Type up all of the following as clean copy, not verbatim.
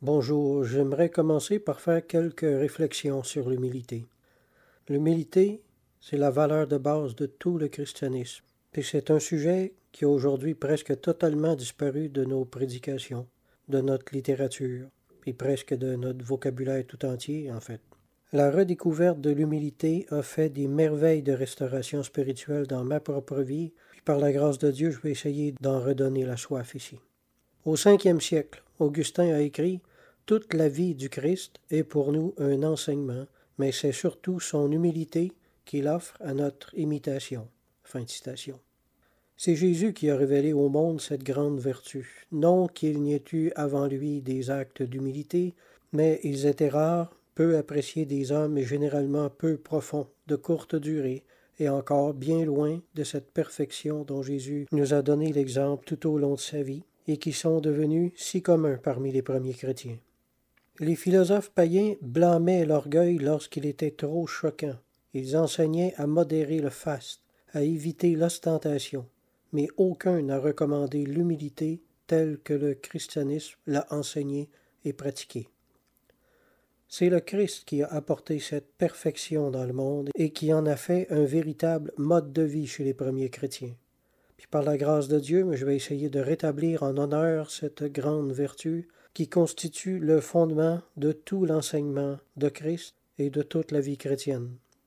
Bonjour, j'aimerais commencer par faire quelques réflexions sur l'humilité. L'humilité, c'est la valeur de base de tout le christianisme. Et c'est un sujet qui a aujourd'hui presque totalement disparu de nos prédications, de notre littérature, et presque de notre vocabulaire tout entier, en fait. La redécouverte de l'humilité a fait des merveilles de restauration spirituelle dans ma propre vie, puis par la grâce de Dieu, je vais essayer d'en redonner la soif ici. Au 5e siècle, Augustin a écrit « Toute la vie du Christ est pour nous un enseignement, mais c'est surtout son humilité qu'il offre à notre imitation. » Fin de citation. C'est Jésus qui a révélé au monde cette grande vertu. Non qu'il n'y ait eu avant lui des actes d'humilité, mais ils étaient rares, peu appréciés des hommes et généralement peu profonds, de courte durée, et encore bien loin de cette perfection dont Jésus nous a donné l'exemple tout au long de sa vie, et qui sont devenus si communs parmi les premiers chrétiens. Les philosophes païens blâmaient l'orgueil lorsqu'il était trop choquant. Ils enseignaient à modérer le faste, à éviter l'ostentation, mais aucun n'a recommandé l'humilité telle que le christianisme l'a enseignée et pratiquée. C'est le Christ qui a apporté cette perfection dans le monde et qui en a fait un véritable mode de vie chez les premiers chrétiens. Puis par la grâce de Dieu, je vais essayer de rétablir en honneur cette grande vertu qui constitue le fondement de tout l'enseignement de Christ et de toute la vie chrétienne.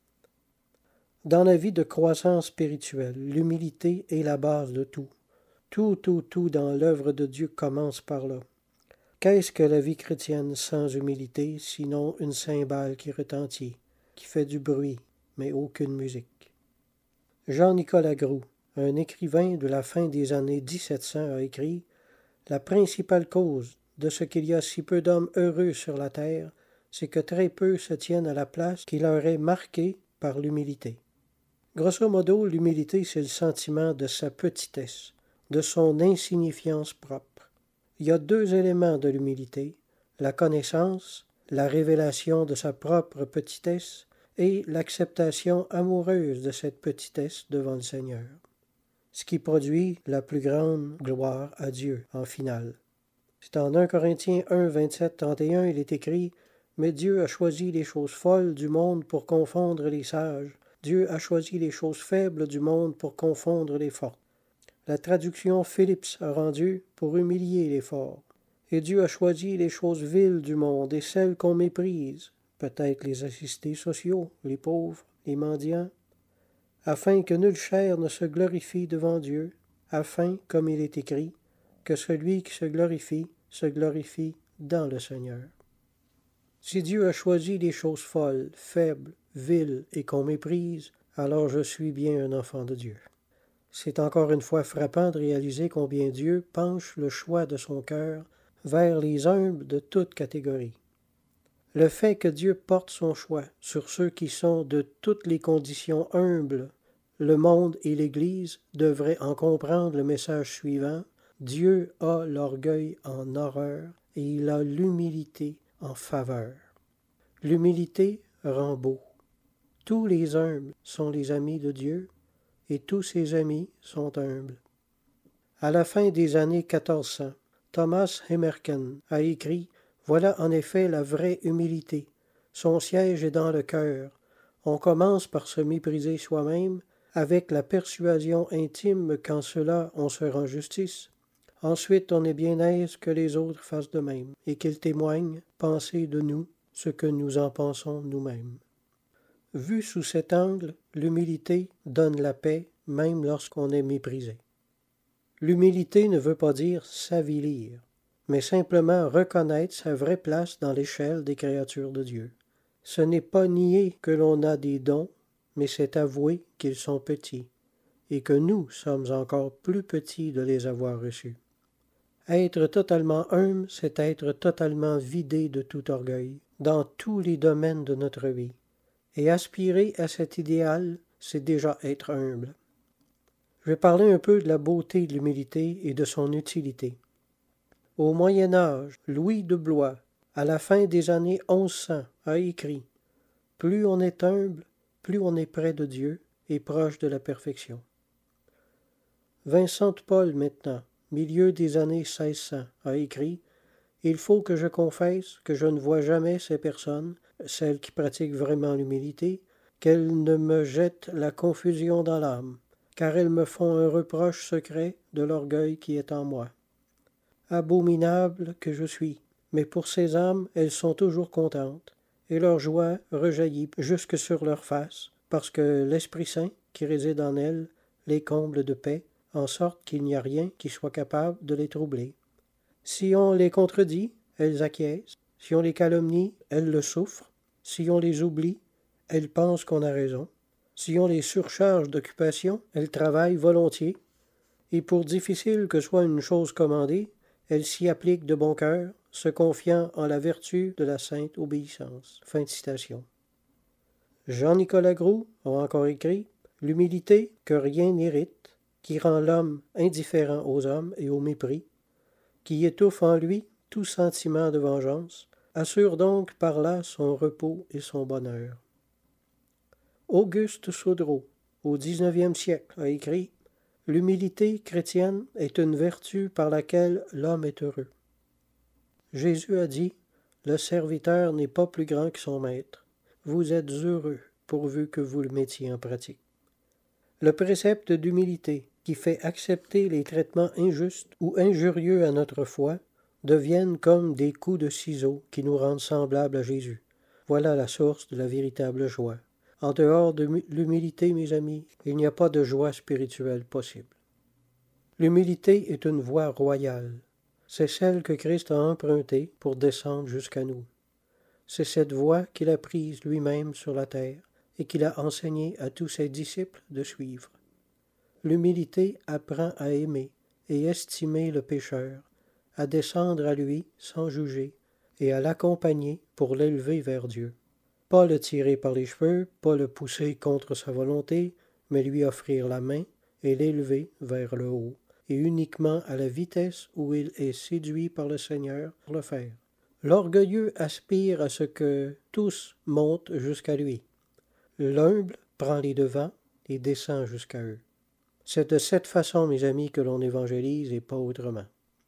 Dans la vie de croissance spirituelle, l'humilité est la base de tout. Tout dans l'œuvre de Dieu commence par là. Qu'est-ce que la vie chrétienne sans humilité, sinon une cymbale qui retentit, qui fait du bruit, mais aucune musique? Jean-Nicolas Groulx, un écrivain de la fin des années 1700, a écrit « La principale cause de ce qu'il y a si peu d'hommes heureux sur la terre, c'est que très peu se tiennent à la place qui leur est marquée par l'humilité. » Grosso modo, l'humilité, c'est le sentiment de sa petitesse, de son insignifiance propre. Il y a deux éléments de l'humilité, la connaissance, la révélation de sa propre petitesse et l'acceptation amoureuse de cette petitesse devant le Seigneur. Ce qui produit la plus grande gloire à Dieu en finale. C'est en 1 Corinthiens 1, 27-31, il est écrit « Mais Dieu a choisi les choses folles du monde pour confondre les sages. Dieu a choisi les choses faibles du monde pour confondre les fortes. » La traduction Phillips a rendu « pour humilier les forts. » Et Dieu a choisi les choses viles du monde et celles qu'on méprise, peut-être les assistés sociaux, les pauvres, les mendiants, afin que nulle chair ne se glorifie devant Dieu, afin, comme il est écrit, que celui qui se glorifie dans le Seigneur. Si Dieu a choisi les choses folles, faibles, viles et qu'on méprise, alors je suis bien un enfant de Dieu. C'est encore une fois frappant de réaliser combien Dieu penche le choix de son cœur vers les humbles de toute catégorie. Le fait que Dieu porte son choix sur ceux qui sont de toutes les conditions humbles, le monde et l'Église devraient en comprendre le message suivant. Dieu a l'orgueil en horreur et il a l'humilité en faveur. L'humilité rend beau. Tous les humbles sont les amis de Dieu et tous ses amis sont humbles. À la fin des années 1400, Thomas Hemmerken a écrit « Voilà en effet la vraie humilité. Son siège est dans le cœur. On commence par se mépriser soi-même, avec la persuasion intime qu'en cela on se rend justice. Ensuite, on est bien aise que les autres fassent de même, et qu'ils témoignent, penser de nous, ce que nous en pensons nous-mêmes. » Vu sous cet angle, l'humilité donne la paix, même lorsqu'on est méprisé. L'humilité ne veut pas dire s'avilir, mais simplement reconnaître sa vraie place dans l'échelle des créatures de Dieu. Ce n'est pas nier que l'on a des dons, mais c'est avouer qu'ils sont petits, et que nous sommes encore plus petits de les avoir reçus. Être totalement humble, c'est être totalement vidé de tout orgueil, dans tous les domaines de notre vie. Et aspirer à cet idéal, c'est déjà être humble. Je vais parler un peu de la beauté de l'humilité et de son utilité. Au Moyen Âge, Louis de Blois, à la fin des années 1100, a écrit « Plus on est humble, plus on est près de Dieu et proche de la perfection. » Vincent de Paul, maintenant, milieu des années 1600, a écrit « Il faut que je confesse que je ne vois jamais ces personnes, celles qui pratiquent vraiment l'humilité, qu'elles ne me jettent la confusion dans l'âme, car elles me font un reproche secret de l'orgueil qui est en moi. Abominable que je suis, mais pour ces âmes, elles sont toujours contentes, et leur joie rejaillit jusque sur leur face, parce que l'Esprit Saint, qui réside en elles, les comble de paix, en sorte qu'il n'y a rien qui soit capable de les troubler. Si on les contredit, elles acquiescent. Si on les calomnie, elles le souffrent. Si on les oublie, elles pensent qu'on a raison. Si on les surcharge d'occupation, elles travaillent volontiers. Et pour difficile que soit une chose commandée, elles s'y appliquent de bon cœur, se confiant en la vertu de la sainte obéissance. Fin de citation. Jean-Nicolas Groulx a encore écrit « L'humilité que rien n'irrite, qui rend l'homme indifférent aux hommes et au mépris, qui étouffe en lui tout sentiment de vengeance, assure donc par là son repos et son bonheur. » Auguste Sodreau, au XIXe siècle, a écrit « L'humilité chrétienne est une vertu par laquelle l'homme est heureux. » Jésus a dit « Le serviteur n'est pas plus grand que son maître. Vous êtes heureux pourvu que vous le mettiez en pratique. » Le précepte d'humilité, qui fait accepter les traitements injustes ou injurieux à notre foi, deviennent comme des coups de ciseaux qui nous rendent semblables à Jésus. Voilà la source de la véritable joie. En dehors de l'humilité, mes amis, il n'y a pas de joie spirituelle possible. L'humilité est une voie royale. C'est celle que Christ a empruntée pour descendre jusqu'à nous. C'est cette voie qu'il a prise lui-même sur la terre et qu'il a enseigné à tous ses disciples de suivre. L'humilité apprend à aimer et estimer le pécheur, à descendre à lui sans juger et à l'accompagner pour l'élever vers Dieu. Pas le tirer par les cheveux, pas le pousser contre sa volonté, mais lui offrir la main et l'élever vers le haut, et uniquement à la vitesse où il est séduit par le Seigneur pour le faire. L'orgueilleux aspire à ce que tous montent jusqu'à lui. L'humble prend les devants et descend jusqu'à eux. C'est de cette façon, mes amis, que l'on évangélise et pas autrement.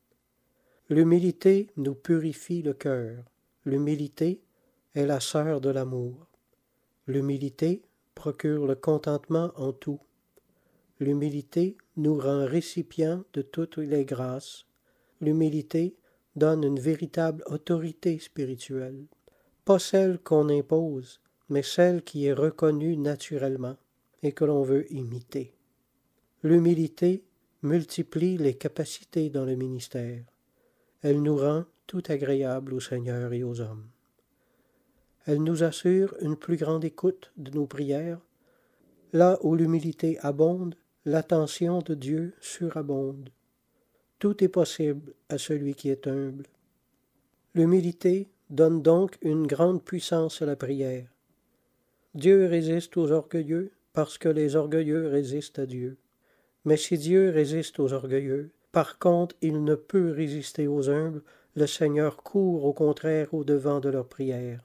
L'humilité nous purifie le cœur. L'humilité est la sœur de l'amour. L'humilité procure le contentement en tout. L'humilité nous rend récipients de toutes les grâces. L'humilité donne une véritable autorité spirituelle. Pas celle qu'on impose, mais celle qui est reconnue naturellement et que l'on veut imiter. L'humilité multiplie les capacités dans le ministère. Elle nous rend tout agréable au Seigneur et aux hommes. Elle nous assure une plus grande écoute de nos prières. Là où l'humilité abonde, l'attention de Dieu surabonde. Tout est possible à celui qui est humble. L'humilité donne donc une grande puissance à la prière. Dieu résiste aux orgueilleux parce que les orgueilleux résistent à Dieu. Mais si Dieu résiste aux orgueilleux, par contre il ne peut résister aux humbles, le Seigneur court au contraire au-devant de leurs prières.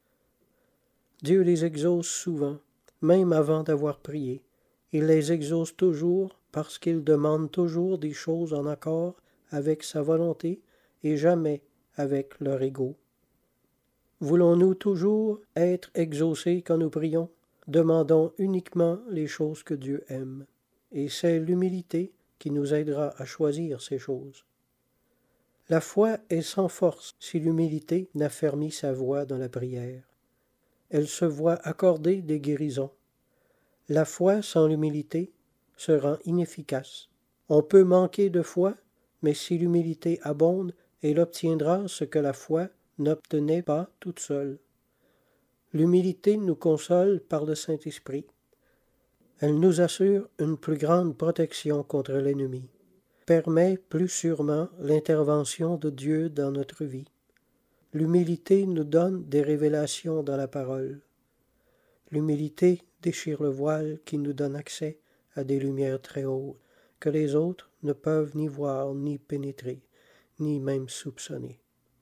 Dieu les exauce souvent, même avant d'avoir prié. Il les exauce toujours parce qu'ils demandent toujours des choses en accord avec sa volonté et jamais avec leur ego. Voulons-nous toujours être exaucés quand nous prions? Demandons uniquement les choses que Dieu aime. Et c'est l'humilité qui nous aidera à choisir ces choses. La foi est sans force si l'humilité n'affermit sa voix dans la prière. Elle se voit accorder des guérisons. La foi sans l'humilité se rend inefficace. On peut manquer de foi, mais si l'humilité abonde, elle obtiendra ce que la foi n'obtenait pas toute seule. L'humilité nous console par le Saint-Esprit. Elle nous assure une plus grande protection contre l'ennemi, permet plus sûrement l'intervention de Dieu dans notre vie. L'humilité nous donne des révélations dans la parole. L'humilité déchire le voile qui nous donne accès à des lumières très hautes que les autres ne peuvent ni voir, ni pénétrer, ni même soupçonner.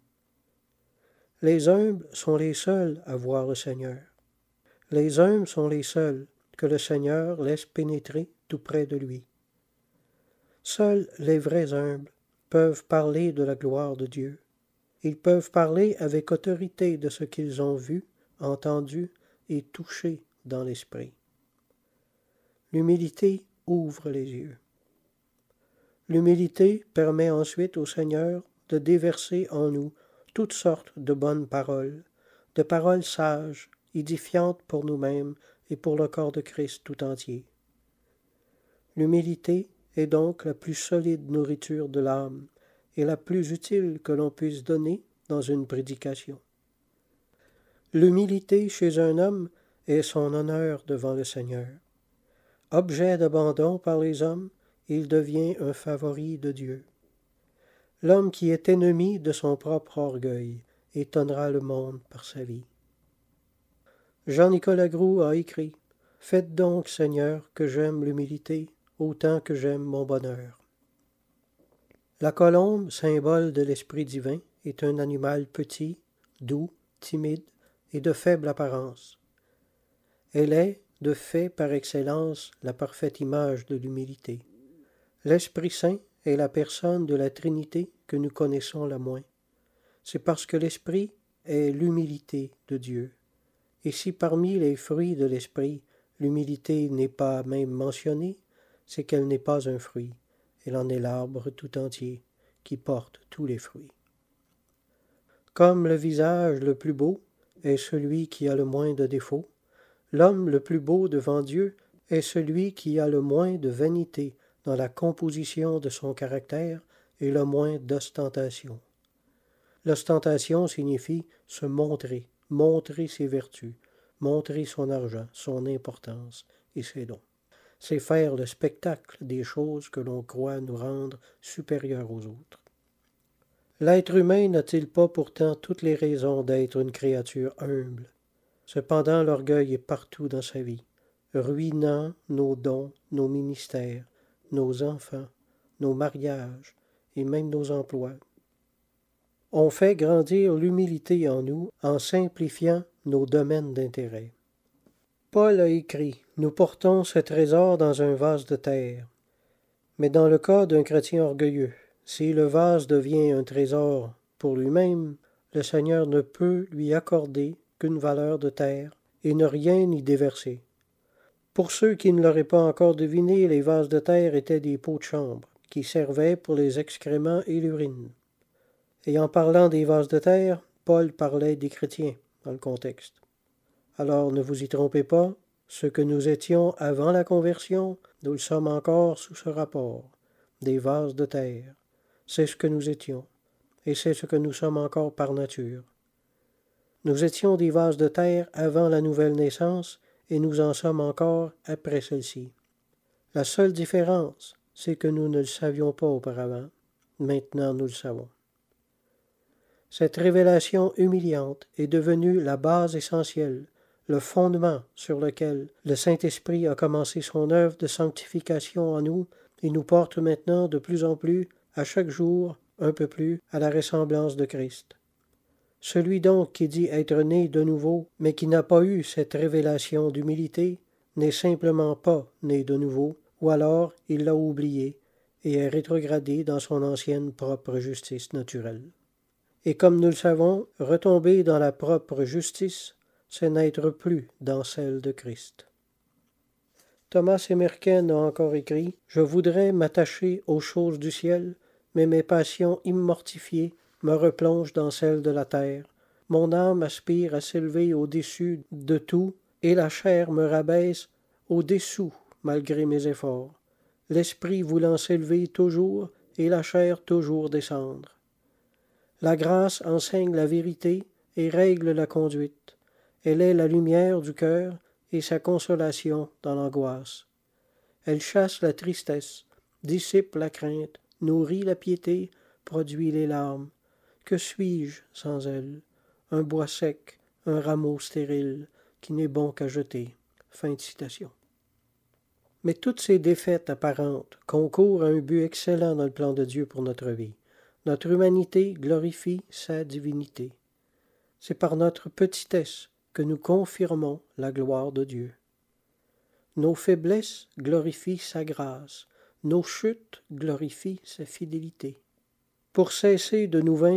Les humbles sont les seuls à voir le Seigneur. Les humbles sont les seuls que le Seigneur laisse pénétrer tout près de lui. Seuls les vrais humbles peuvent parler de la gloire de Dieu. Ils peuvent parler avec autorité de ce qu'ils ont vu, entendu et touché dans l'esprit. L'humilité ouvre les yeux. L'humilité permet ensuite au Seigneur de déverser en nous toutes sortes de bonnes paroles, de paroles sages, édifiantes pour nous-mêmes et pour le corps de Christ tout entier. L'humilité est donc la plus solide nourriture de l'âme et la plus utile que l'on puisse donner dans une prédication. L'humilité chez un homme est son honneur devant le Seigneur. Objet d'abandon par les hommes, il devient un favori de Dieu. L'homme qui est ennemi de son propre orgueil étonnera le monde par sa vie. Jean-Nicolas Groulx a écrit « Faites donc, Seigneur, que j'aime l'humilité autant que j'aime mon bonheur. » La colombe, symbole de l'Esprit divin, est un animal petit, doux, timide et de faible apparence. Elle est, de fait par excellence, la parfaite image de l'humilité. L'Esprit Saint est la personne de la Trinité que nous connaissons la moins. C'est parce que l'Esprit est l'humilité de Dieu. Et si parmi les fruits de l'Esprit, l'humilité n'est pas même mentionnée, c'est qu'elle n'est pas un fruit. Elle en est l'arbre tout entier, qui porte tous les fruits. Comme le visage le plus beau est celui qui a le moins de défauts, l'homme le plus beau devant Dieu est celui qui a le moins de vanité dans la composition de son caractère et le moins d'ostentation. L'ostentation signifie se montrer, montrer ses vertus, montrer son argent, son importance et ses dons. C'est faire le spectacle des choses que l'on croit nous rendre supérieurs aux autres. L'être humain n'a-t-il pas pourtant toutes les raisons d'être une créature humble? Cependant, l'orgueil est partout dans sa vie, ruinant nos dons, nos ministères, nos enfants, nos mariages et même nos emplois. On fait grandir l'humilité en nous en simplifiant nos domaines d'intérêt. Paul a écrit « Nous portons ce trésor dans un vase de terre ». Mais dans le cas d'un chrétien orgueilleux, si le vase devient un trésor pour lui-même, le Seigneur ne peut lui accorder qu'une valeur de terre et ne rien y déverser. Pour ceux qui ne l'auraient pas encore deviné, les vases de terre étaient des pots de chambre qui servaient pour les excréments et l'urine. Et en parlant des vases de terre, Paul parlait des chrétiens dans le contexte. Alors ne vous y trompez pas, ce que nous étions avant la conversion, nous le sommes encore sous ce rapport, des vases de terre. C'est ce que nous étions, et c'est ce que nous sommes encore par nature. Nous étions des vases de terre avant la nouvelle naissance, et nous en sommes encore après celle-ci. La seule différence, c'est que nous ne le savions pas auparavant. Maintenant, nous le savons. Cette révélation humiliante est devenue la base essentielle, le fondement sur lequel le Saint-Esprit a commencé son œuvre de sanctification en nous et nous porte maintenant de plus en plus, à chaque jour, un peu plus, à la ressemblance de Christ. Celui donc qui dit être né de nouveau, mais qui n'a pas eu cette révélation d'humilité, n'est simplement pas né de nouveau, ou alors il l'a oublié et est rétrogradé dans son ancienne propre justice naturelle. Et comme nous le savons, retomber dans la propre justice, c'est n'être plus dans celle de Christ. Thomas Emerken a encore écrit « Je voudrais m'attacher aux choses du ciel, mais mes passions immortifiées me replongent dans celles de la terre. Mon âme aspire à s'élever au-dessus de tout, et la chair me rabaisse au-dessous malgré mes efforts, l'esprit voulant s'élever toujours et la chair toujours descendre. La grâce enseigne la vérité et règle la conduite. Elle est la lumière du cœur et sa consolation dans l'angoisse. Elle chasse la tristesse, dissipe la crainte, nourrit la piété, produit les larmes. Que suis-je sans elle? Un bois sec, un rameau stérile, qui n'est bon qu'à jeter. » Fin de citation. Mais toutes ces défaites apparentes concourent à un but excellent dans le plan de Dieu pour notre vie. Notre humanité glorifie sa divinité. C'est par notre petitesse que nous confirmons la gloire de Dieu. Nos faiblesses glorifient sa grâce, nos chutes glorifient sa fidélité. Pour cesser de nous vaincre,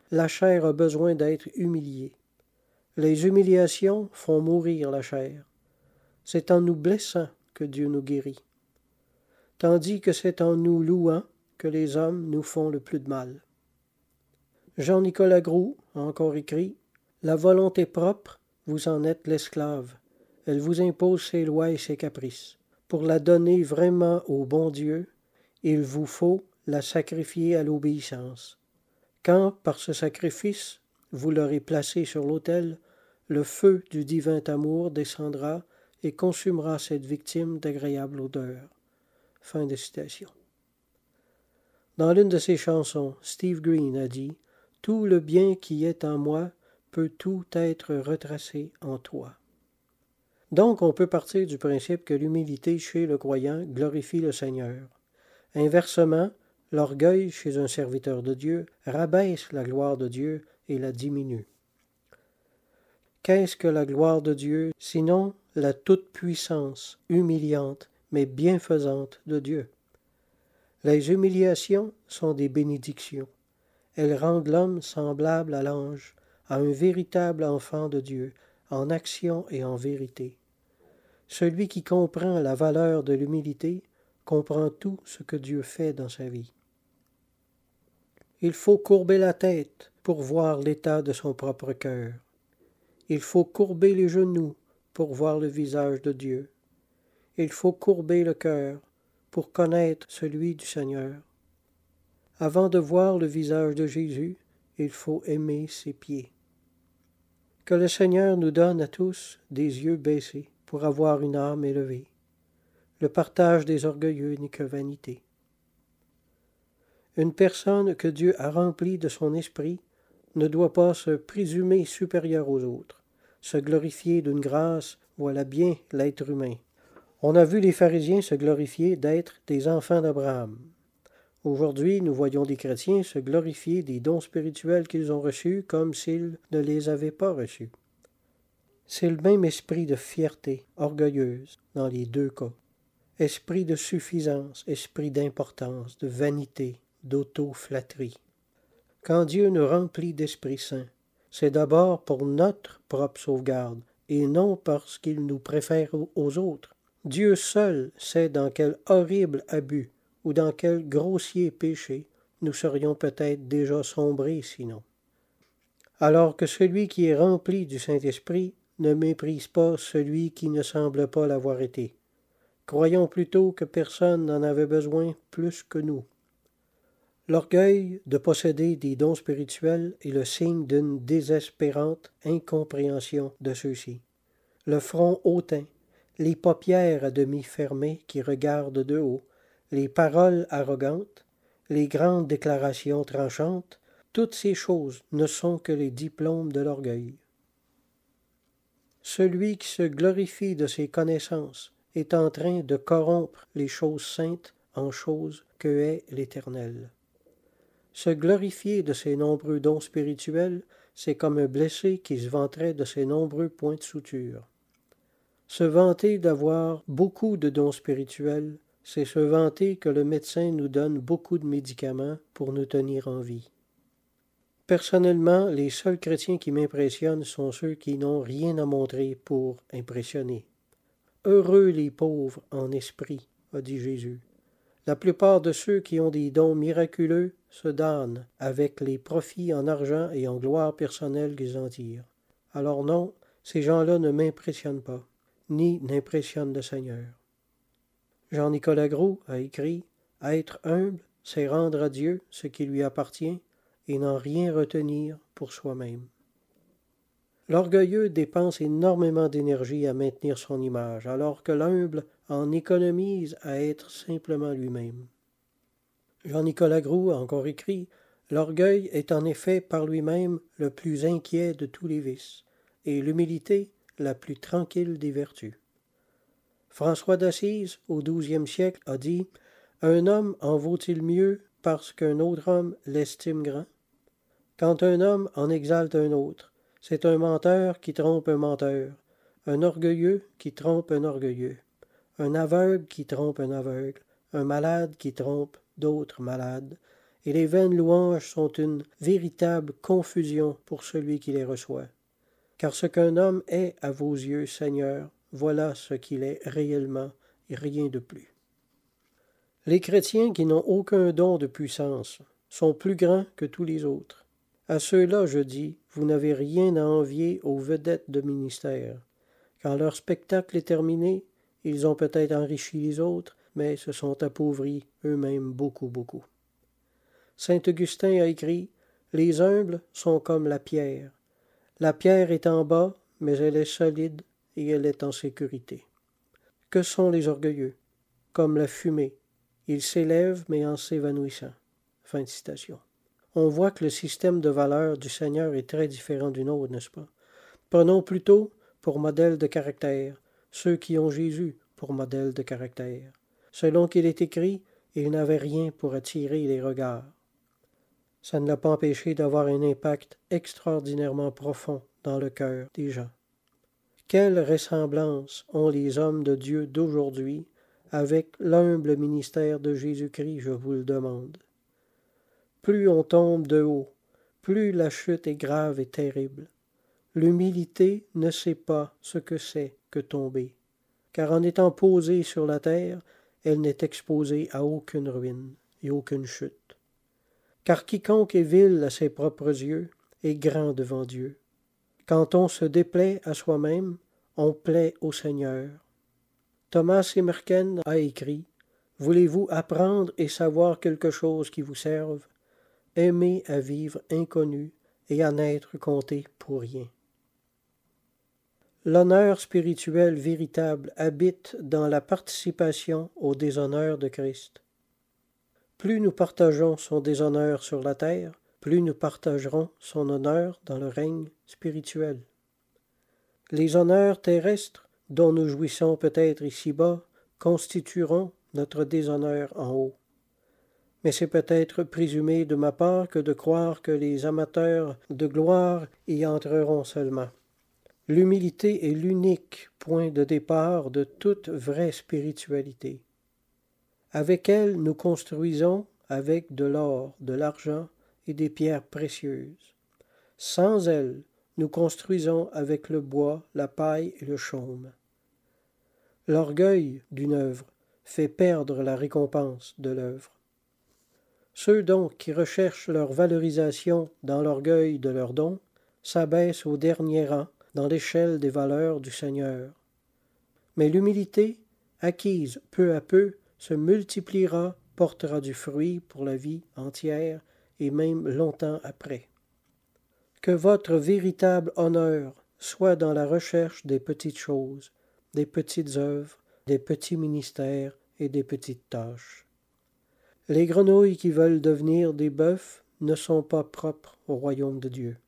la chair a besoin d'être humiliée. Les humiliations font mourir la chair. C'est en nous blessant que Dieu nous guérit, tandis que c'est en nous louant que les hommes nous font le plus de mal. Jean-Nicolas Groulx a encore écrit « La volonté propre, vous en êtes l'esclave. Elle vous impose ses lois et ses caprices. Pour la donner vraiment au bon Dieu, il vous faut la sacrifier à l'obéissance. Quand, par ce sacrifice, vous l'aurez placée sur l'autel, le feu du divin amour descendra et consumera cette victime d'agréable odeur. » Fin de citation. Dans l'une de ses chansons, Steve Green a dit « Tout le bien qui est en moi peut tout être retracé en toi. » Donc, on peut partir du principe que l'humilité chez le croyant glorifie le Seigneur. Inversement, l'orgueil chez un serviteur de Dieu rabaisse la gloire de Dieu et la diminue. Qu'est-ce que la gloire de Dieu, sinon la toute-puissance, humiliante, mais bienfaisante de Dieu? Les humiliations sont des bénédictions. Elles rendent l'homme semblable à l'ange, à un véritable enfant de Dieu, en action et en vérité. Celui qui comprend la valeur de l'humilité comprend tout ce que Dieu fait dans sa vie. Il faut courber la tête pour voir l'état de son propre cœur. Il faut courber les genoux pour voir le visage de Dieu. Il faut courber le cœur pour connaître celui du Seigneur. Avant de voir le visage de Jésus, il faut aimer ses pieds. Que le Seigneur nous donne à tous des yeux baissés pour avoir une âme élevée. Le partage des orgueilleux n'est que vanité. Une personne que Dieu a remplie de son esprit ne doit pas se présumer supérieure aux autres, se glorifier d'une grâce, voilà bien l'être humain. On a vu les pharisiens se glorifier d'être des enfants d'Abraham. Aujourd'hui, nous voyons des chrétiens se glorifier des dons spirituels qu'ils ont reçus comme s'ils ne les avaient pas reçus. C'est le même esprit de fierté orgueilleuse dans les deux cas. Esprit de suffisance, esprit d'importance, de vanité, d'auto-flatterie. Quand Dieu nous remplit d'Esprit Saint, c'est d'abord pour notre propre sauvegarde et non parce qu'il nous préfère aux autres. Dieu seul sait dans quel horrible abus ou dans quel grossier péché nous serions peut-être déjà sombrés sinon. Alors que celui qui est rempli du Saint-Esprit ne méprise pas celui qui ne semble pas l'avoir été. Croyons plutôt que personne n'en avait besoin plus que nous. L'orgueil de posséder des dons spirituels est le signe d'une désespérante incompréhension de ceux-ci. Le front hautain, les paupières à demi fermées qui regardent de haut, les paroles arrogantes, les grandes déclarations tranchantes, toutes ces choses ne sont que les diplômes de l'orgueil. Celui qui se glorifie de ses connaissances est en train de corrompre les choses saintes en choses que est l'Éternel. Se glorifier de ses nombreux dons spirituels, c'est comme un blessé qui se vanterait de ses nombreux points de suture. Se vanter d'avoir beaucoup de dons spirituels, c'est se vanter que le médecin nous donne beaucoup de médicaments pour nous tenir en vie. Personnellement, les seuls chrétiens qui m'impressionnent sont ceux qui n'ont rien à montrer pour impressionner. Heureux les pauvres en esprit, a dit Jésus. La plupart de ceux qui ont des dons miraculeux se damnent avec les profits en argent et en gloire personnelle qu'ils en tirent. Alors non, ces gens-là ne m'impressionnent pas, ni n'impressionnent le Seigneur. Jean-Nicolas Groulx a écrit « Être humble, c'est rendre à Dieu ce qui lui appartient et n'en rien retenir pour soi-même. » L'orgueilleux dépense énormément d'énergie à maintenir son image, alors que l'humble en économise à être simplement lui-même. Jean-Nicolas Groulx a encore écrit « L'orgueil est en effet par lui-même le plus inquiet de tous les vices, et l'humilité la plus tranquille des vertus. » François d'Assise, au XIIe siècle, a dit « Un homme en vaut-il mieux parce qu'un autre homme l'estime grand? Quand un homme en exalte un autre, c'est un menteur qui trompe un menteur, un orgueilleux qui trompe un orgueilleux, un aveugle qui trompe un aveugle, un malade qui trompe d'autres malades, et les vaines louanges sont une véritable confusion pour celui qui les reçoit. Car ce qu'un homme est à vos yeux, Seigneur, voilà ce qu'il est réellement et rien de plus. Les chrétiens qui n'ont aucun don de puissance sont plus grands que tous les autres. À ceux-là, je dis, vous n'avez rien à envier aux vedettes de ministère. Quand leur spectacle est terminé, ils ont peut-être enrichi les autres, mais se sont appauvris eux-mêmes beaucoup. Saint Augustin a écrit « Les humbles sont comme la pierre. La pierre est en bas, mais elle est solide et elle est en sécurité. Que sont les orgueilleux? Comme la fumée. Ils s'élèvent, mais en s'évanouissant. » Fin de citation. On voit que le système de valeurs du Seigneur est très différent du nôtre, n'est-ce pas? Prenons plutôt pour modèle de caractère ceux qui ont Jésus pour modèle de caractère. Selon qu'il est écrit, il n'avait rien pour attirer les regards. Ça ne l'a pas empêché d'avoir un impact extraordinairement profond dans le cœur des gens. Quelle ressemblance ont les hommes de Dieu d'aujourd'hui avec l'humble ministère de Jésus-Christ, je vous le demande. Plus on tombe de haut, plus la chute est grave et terrible. L'humilité ne sait pas ce que c'est que tomber, car en étant posée sur la terre, elle n'est exposée à aucune ruine et aucune chute. Car quiconque est vil à ses propres yeux est grand devant Dieu. Quand on se déplaît à soi-même, on plaît au Seigneur. Thomas Emerken a écrit « Voulez-vous apprendre et savoir quelque chose qui vous serve? Aimez à vivre inconnu et à n'être compté pour rien. » L'honneur spirituel véritable habite dans la participation au déshonneur de Christ. Plus nous partageons son déshonneur sur la terre, plus nous partagerons son honneur dans le règne spirituel. Les honneurs terrestres, dont nous jouissons peut-être ici-bas, constitueront notre déshonneur en haut. Mais c'est peut-être présumé de ma part que de croire que les amateurs de gloire y entreront seulement. L'humilité est l'unique point de départ de toute vraie spiritualité. Avec elle, nous construisons avec de l'or, de l'argent et des pierres précieuses. Sans elle, nous construisons avec le bois, la paille et le chaume. L'orgueil d'une œuvre fait perdre la récompense de l'œuvre. Ceux donc qui recherchent leur valorisation dans l'orgueil de leurs dons s'abaissent au dernier rang dans l'échelle des valeurs du Seigneur. Mais l'humilité, acquise peu à peu, se multipliera, portera du fruit pour la vie entière et même longtemps après. Que votre véritable honneur soit dans la recherche des petites choses, des petites œuvres, des petits ministères et des petites tâches. Les grenouilles qui veulent devenir des bœufs ne sont pas propres au royaume de Dieu.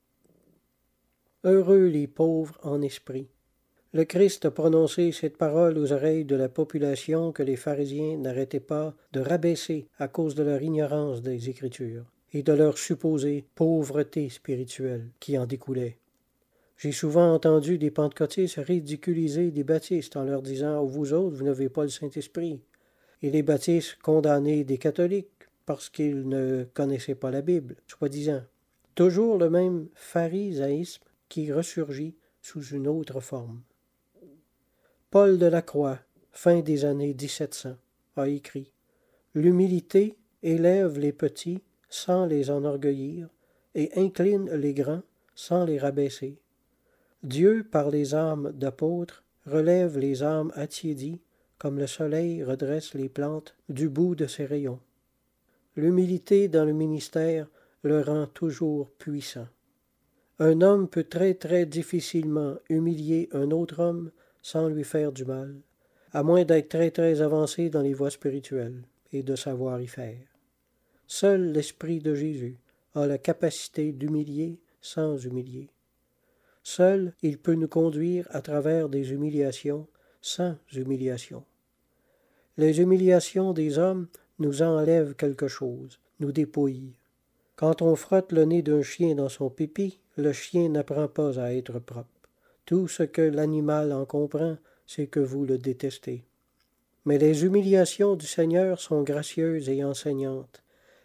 Heureux les pauvres en esprit. Le Christ a prononcé cette parole aux oreilles de la population que les pharisiens n'arrêtaient pas de rabaisser à cause de leur ignorance des Écritures et de leur supposée pauvreté spirituelle qui en découlait. J'ai souvent entendu des pentecôtistes ridiculiser des baptistes en leur disant « Vous autres, vous n'avez pas le Saint-Esprit » et les baptistes condamner des catholiques parce qu'ils ne connaissaient pas la Bible, soi-disant. Toujours le même pharisaïsme qui ressurgit sous une autre forme. Paul de la Croix, fin des années 1700, a écrit « L'humilité élève les petits sans les enorgueillir et incline les grands sans les rabaisser. Dieu, par les âmes d'apôtres, relève les âmes attiédies comme le soleil redresse les plantes du bout de ses rayons. L'humilité dans le ministère le rend toujours puissant. Un homme peut très difficilement humilier un autre homme sans lui faire du mal, à moins d'être très avancé dans les voies spirituelles et de savoir y faire. Seul l'Esprit de Jésus a la capacité d'humilier sans humilier. Seul il peut nous conduire à travers des humiliations sans humiliation. Les humiliations des hommes nous enlèvent quelque chose, nous dépouillent. Quand on frotte le nez d'un chien dans son pipi, le chien n'apprend pas à être propre. Tout ce que l'animal en comprend, c'est que vous le détestez. Mais les humiliations du Seigneur sont gracieuses et enseignantes.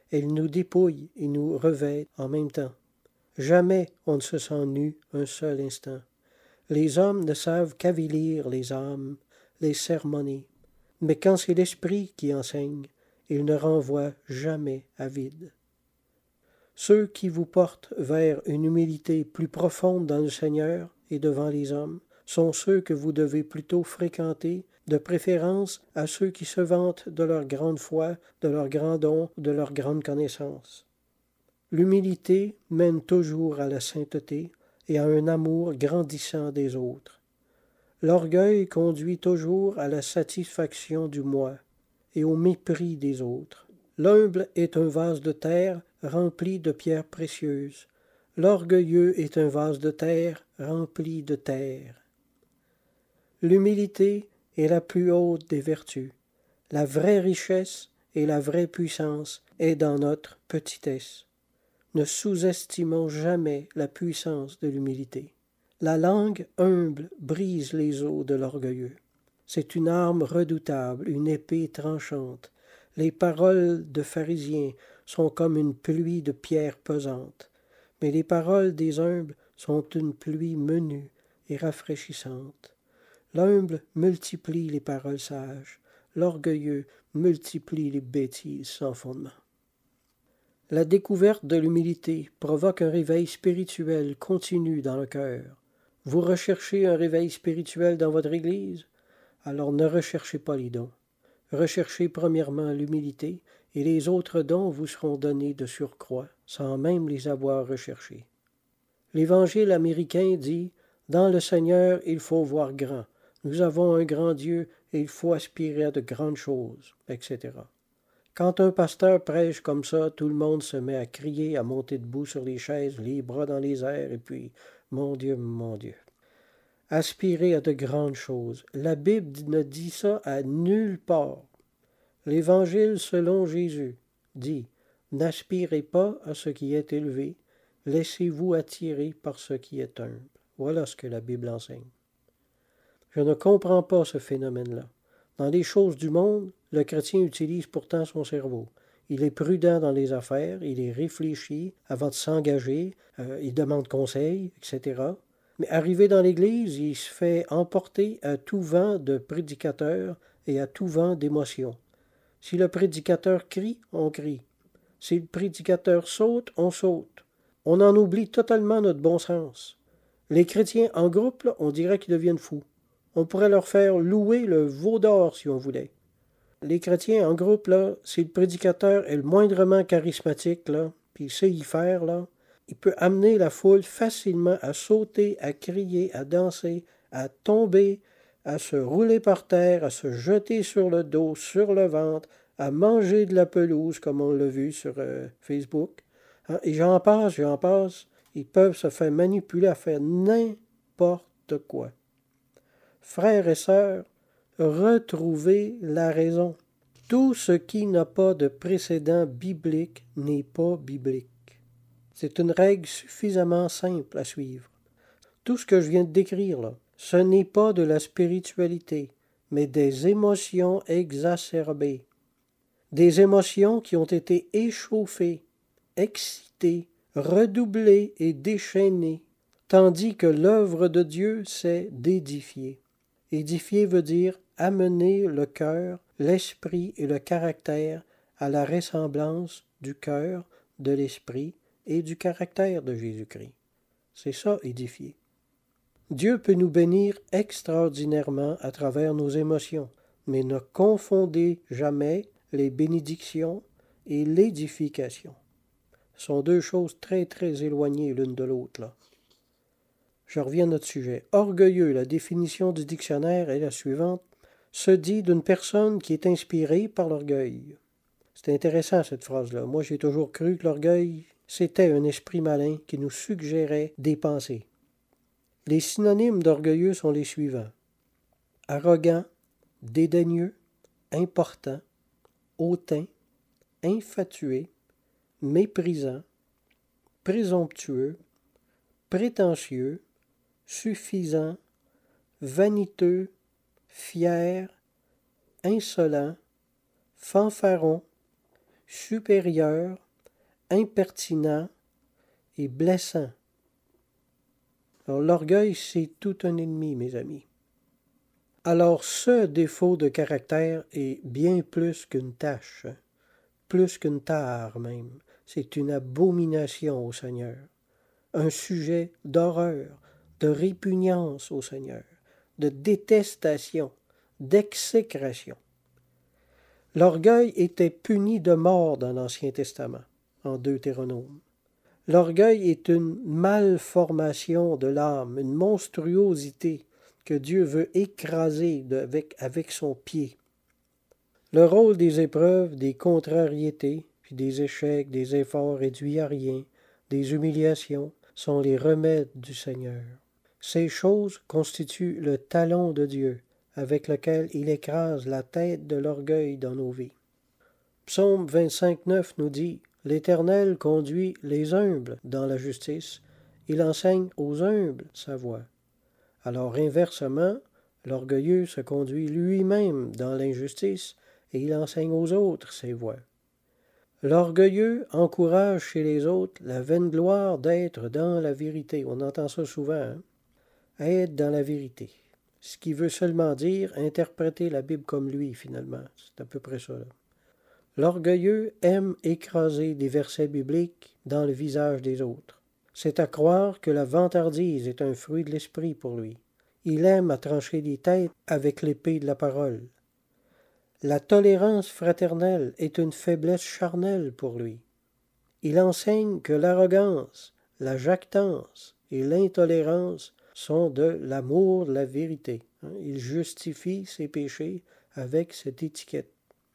Elle nous dépouille et nous revêt en même temps. Jamais on ne se sent nu un seul instant. Les hommes ne savent qu'avilir les âmes, les sermonner. Mais quand c'est l'Esprit qui enseigne, il ne renvoie jamais à vide. Ceux qui vous portent vers une humilité plus profonde dans le Seigneur et devant les hommes sont ceux que vous devez plutôt fréquenter, de préférence à ceux qui se vantent de leur grande foi, de leur grand don, de leur grande connaissance. L'humilité mène toujours à la sainteté et à un amour grandissant des autres. L'orgueil conduit toujours à la satisfaction du moi et au mépris des autres. L'humble est un vase de terre rempli de pierres précieuses. L'orgueilleux est un vase de terre rempli de terre. L'humilité est la plus haute des vertus. La vraie richesse et la vraie puissance est dans notre petitesse. Ne sous-estimons jamais la puissance de l'humilité. La langue humble brise les os de l'orgueilleux. C'est une arme redoutable, une épée tranchante. Les paroles de pharisiens sont comme une pluie de pierres pesantes, mais les paroles des humbles sont une pluie menue et rafraîchissante. L'humble multiplie les paroles sages, l'orgueilleux multiplie les bêtises sans fondement. La découverte de l'humilité provoque un réveil spirituel continu dans le cœur. Vous recherchez un réveil spirituel dans votre Église? Alors ne recherchez pas les dons. Recherchez premièrement l'humilité, et les autres dons vous seront donnés de surcroît, sans même les avoir recherchés. L'Évangile américain dit « Dans le Seigneur, il faut voir grand. Nous avons un grand Dieu et il faut aspirer à de grandes choses, etc. » Quand un pasteur prêche comme ça, tout le monde se met à crier, à monter debout sur les chaises, les bras dans les airs, et puis « Mon Dieu, mon Dieu ». Aspirer à de grandes choses. La Bible ne dit ça à nulle part. L'Évangile selon Jésus dit « N'aspirez pas à ce qui est élevé, laissez-vous attirer par ce qui est humble. » Voilà ce que la Bible enseigne. Je ne comprends pas ce phénomène-là. Dans les choses du monde, le chrétien utilise pourtant son cerveau. Il est prudent dans les affaires, il est réfléchi avant de s'engager, il demande conseil, etc. Mais arrivé dans l'Église, il se fait emporter à tout vent de prédicateur et à tout vent d'émotion. Si le prédicateur crie, on crie. Si le prédicateur saute, on saute. On en oublie totalement notre bon sens. Les chrétiens en groupe, là, on dirait qu'ils deviennent fous. On pourrait leur faire louer le veau d'or si on voulait. Les chrétiens en groupe, là, si le prédicateur est le moindrement charismatique, là, puis il sait y faire, là, il peut amener la foule facilement à sauter, à crier, à danser, à tomber, à se rouler par terre, à se jeter sur le dos, sur le ventre, à manger de la pelouse, comme on l'a vu sur Facebook. Hein, et j'en passe. Ils peuvent se faire manipuler à faire n'importe quoi. Frères et sœurs, retrouvez la raison. Tout ce qui n'a pas de précédent biblique n'est pas biblique. C'est une règle suffisamment simple à suivre. Tout ce que je viens de décrire là, ce n'est pas de la spiritualité, mais des émotions exacerbées. Des émotions qui ont été échauffées, excitées, redoublées et déchaînées, tandis que l'œuvre de Dieu, c'est d'édifier. Édifier veut dire amener le cœur, l'esprit et le caractère à la ressemblance du cœur, de l'esprit et du caractère de Jésus-Christ. C'est ça, édifier. Dieu peut nous bénir extraordinairement à travers nos émotions, mais ne confondez jamais les bénédictions et l'édification. Ce sont deux choses très, très éloignées l'une de l'autre, là. Je reviens à notre sujet. Orgueilleux, la définition du dictionnaire est la suivante. Se dit d'une personne qui est inspirée par l'orgueil. C'est intéressant cette phrase-là. Moi, j'ai toujours cru que l'orgueil, c'était un esprit malin qui nous suggérait des pensées. Les synonymes d'orgueilleux sont les suivants. Arrogant, dédaigneux, important, hautain, infatué, méprisant, présomptueux, prétentieux, suffisant, vaniteux, fier, insolent, fanfaron, supérieur, impertinent et blessant. Alors l'orgueil, c'est tout un ennemi, mes amis. Alors ce défaut de caractère est bien plus qu'une tâche, plus qu'une tare même. C'est une abomination au Seigneur, un sujet d'horreur, de répugnance au Seigneur, de détestation, d'exécration. L'orgueil était puni de mort dans l'Ancien Testament, en Deutéronome. L'orgueil est une malformation de l'âme, une monstruosité que Dieu veut écraser avec son pied. Le rôle des épreuves, des contrariétés, puis des échecs, des efforts réduits à rien, des humiliations, sont les remèdes du Seigneur. Ces choses constituent le talon de Dieu, avec lequel il écrase la tête de l'orgueil dans nos vies. Psaume 25:9 nous dit « L'Éternel conduit les humbles dans la justice, il enseigne aux humbles sa voie. » Alors inversement, l'orgueilleux se conduit lui-même dans l'injustice et il enseigne aux autres ses voies. L'orgueilleux encourage chez les autres la vaine gloire d'être dans la vérité. On entend ça souvent, hein? Être dans la vérité. Ce qui veut seulement dire interpréter la Bible comme lui, finalement. C'est à peu près ça, là. L'orgueilleux aime écraser des versets bibliques dans le visage des autres. C'est à croire que la vantardise est un fruit de l'esprit pour lui. Il aime à trancher des têtes avec l'épée de la parole. La tolérance fraternelle est une faiblesse charnelle pour lui. Il enseigne que l'arrogance, la jactance et l'intolérance sont de l'amour de la vérité. Il justifie ses péchés avec cette étiquette.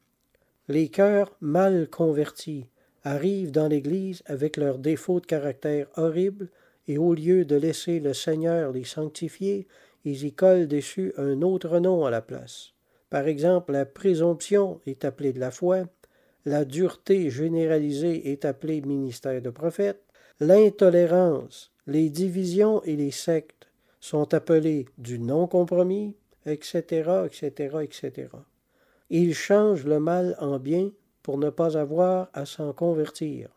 Les cœurs mal convertis arrivent dans l'Église avec leurs défauts de caractère horribles et au lieu de laisser le Seigneur les sanctifier, ils y collent dessus un autre nom à la place. Par exemple, la présomption est appelée de la foi, la dureté généralisée est appelée ministère de prophète, l'intolérance, les divisions et les sectes sont appelées du non-compromis, etc., etc., etc. Ils changent le mal en bien pour ne pas avoir à s'en convertir.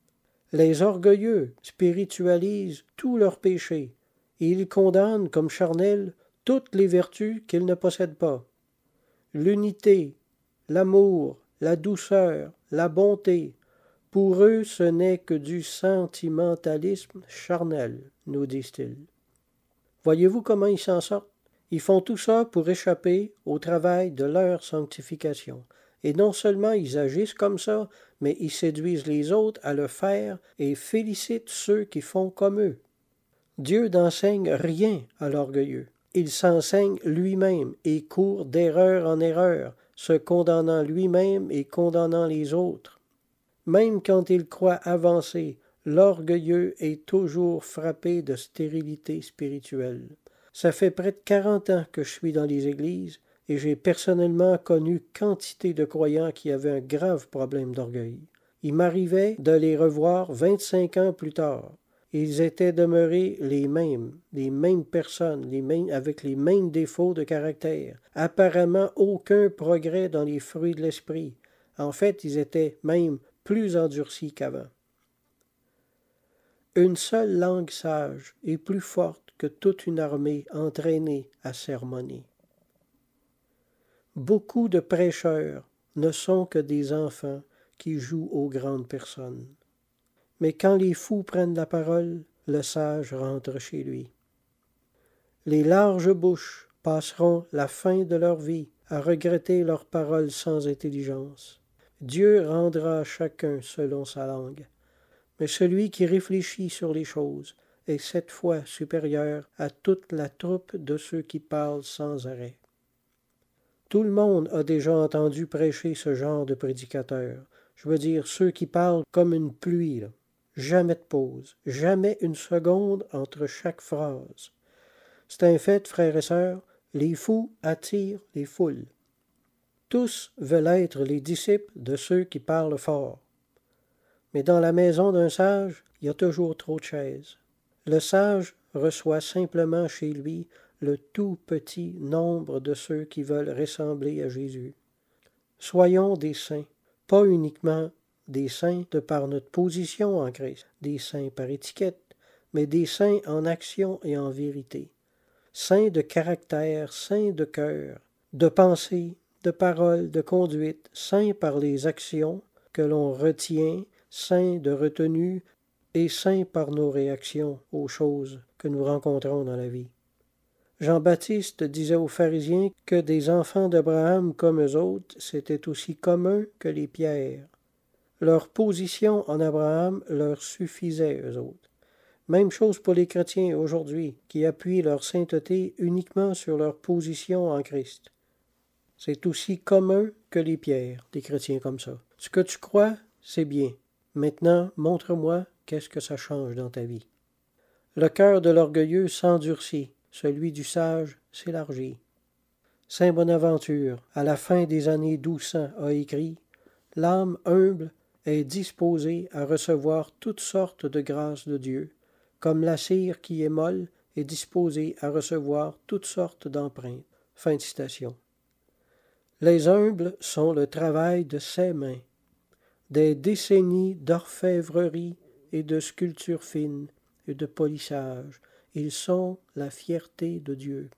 Les orgueilleux spiritualisent tous leurs péchés et ils condamnent comme charnels toutes les vertus qu'ils ne possèdent pas. L'unité, l'amour, la douceur, la bonté, pour eux ce n'est que du sentimentalisme charnel, nous disent-ils. Voyez-vous comment ils s'en sortent? Ils font tout ça pour échapper au travail de leur sanctification. Et non seulement ils agissent comme ça, mais ils séduisent les autres à le faire et félicitent ceux qui font comme eux. Dieu n'enseigne rien à l'orgueilleux. Il s'enseigne lui-même et court d'erreur en erreur, se condamnant lui-même et condamnant les autres. Même quand il croit avancer, l'orgueilleux est toujours frappé de stérilité spirituelle. Ça fait près de 40 ans que je suis dans les églises et j'ai personnellement connu quantité de croyants qui avaient un grave problème d'orgueil. Il m'arrivait de les revoir 25 ans plus tard. Ils étaient demeurés les mêmes personnes, avec les mêmes défauts de caractère. Apparemment aucun progrès dans les fruits de l'esprit. En fait, ils étaient même plus endurcis qu'avant. Une seule langue sage est plus forte que toute une armée entraînée à sermonner. Beaucoup de prêcheurs ne sont que des enfants qui jouent aux grandes personnes. Mais quand les fous prennent la parole, le sage rentre chez lui. Les larges bouches passeront la fin de leur vie à regretter leurs paroles sans intelligence. Dieu rendra chacun selon sa langue. Mais celui qui réfléchit sur les choses est 7 fois supérieur à toute la troupe de ceux qui parlent sans arrêt. Tout le monde a déjà entendu prêcher ce genre de prédicateurs. Je veux dire ceux qui parlent comme une pluie, là. Jamais de pause, jamais une seconde entre chaque phrase. C'est un fait, frères et sœurs, les fous attirent les foules. Tous veulent être les disciples de ceux qui parlent fort. Mais dans la maison d'un sage, il y a toujours trop de chaises. Le sage reçoit simplement chez lui le tout petit nombre de ceux qui veulent ressembler à Jésus. Soyons des saints, pas uniquement des saints de par notre position en Christ, des saints par étiquette, mais des saints en action et en vérité, saints de caractère, saints de cœur, de pensée, de parole, de conduite, saints par les actions que l'on retient, saints de retenue et saints par nos réactions aux choses que nous rencontrons dans la vie. Jean-Baptiste disait aux pharisiens que des enfants d'Abraham comme eux autres, c'était aussi commun que les pierres. Leur position en Abraham leur suffisait, eux autres. Même chose pour les chrétiens aujourd'hui, qui appuient leur sainteté uniquement sur leur position en Christ. C'est aussi commun que les pierres, des chrétiens comme ça. Ce que tu crois, c'est bien. Maintenant, montre-moi qu'est-ce que ça change dans ta vie. Le cœur de l'orgueilleux s'endurcit, celui du sage s'élargit. Saint Bonaventure, à la fin des années 1200, a écrit « L'âme humble est disposée à recevoir toutes sortes de grâces de Dieu, comme la cire qui est molle est disposée à recevoir toutes sortes d'empreintes. » Fin de citation. Les humbles sont le travail de ses mains. Des décennies d'orfèvrerie et de sculpture fine et de polissage, ils sont la fierté de Dieu.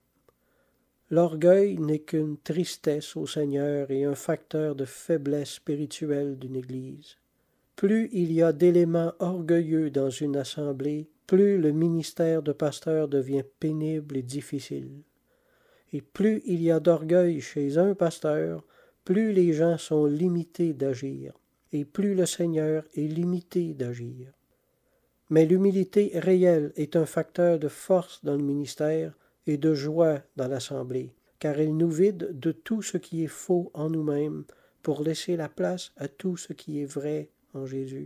L'orgueil n'est qu'une tristesse au Seigneur et un facteur de faiblesse spirituelle d'une Église. Plus il y a d'éléments orgueilleux dans une assemblée, plus le ministère de pasteur devient pénible et difficile. Et plus il y a d'orgueil chez un pasteur, plus les gens sont limités d'agir, et plus le Seigneur est limité d'agir. Mais l'humilité réelle est un facteur de force dans le ministère et de joie dans l'assemblée, car elle nous vide de tout ce qui est faux en nous-mêmes pour laisser la place à tout ce qui est vrai en Jésus.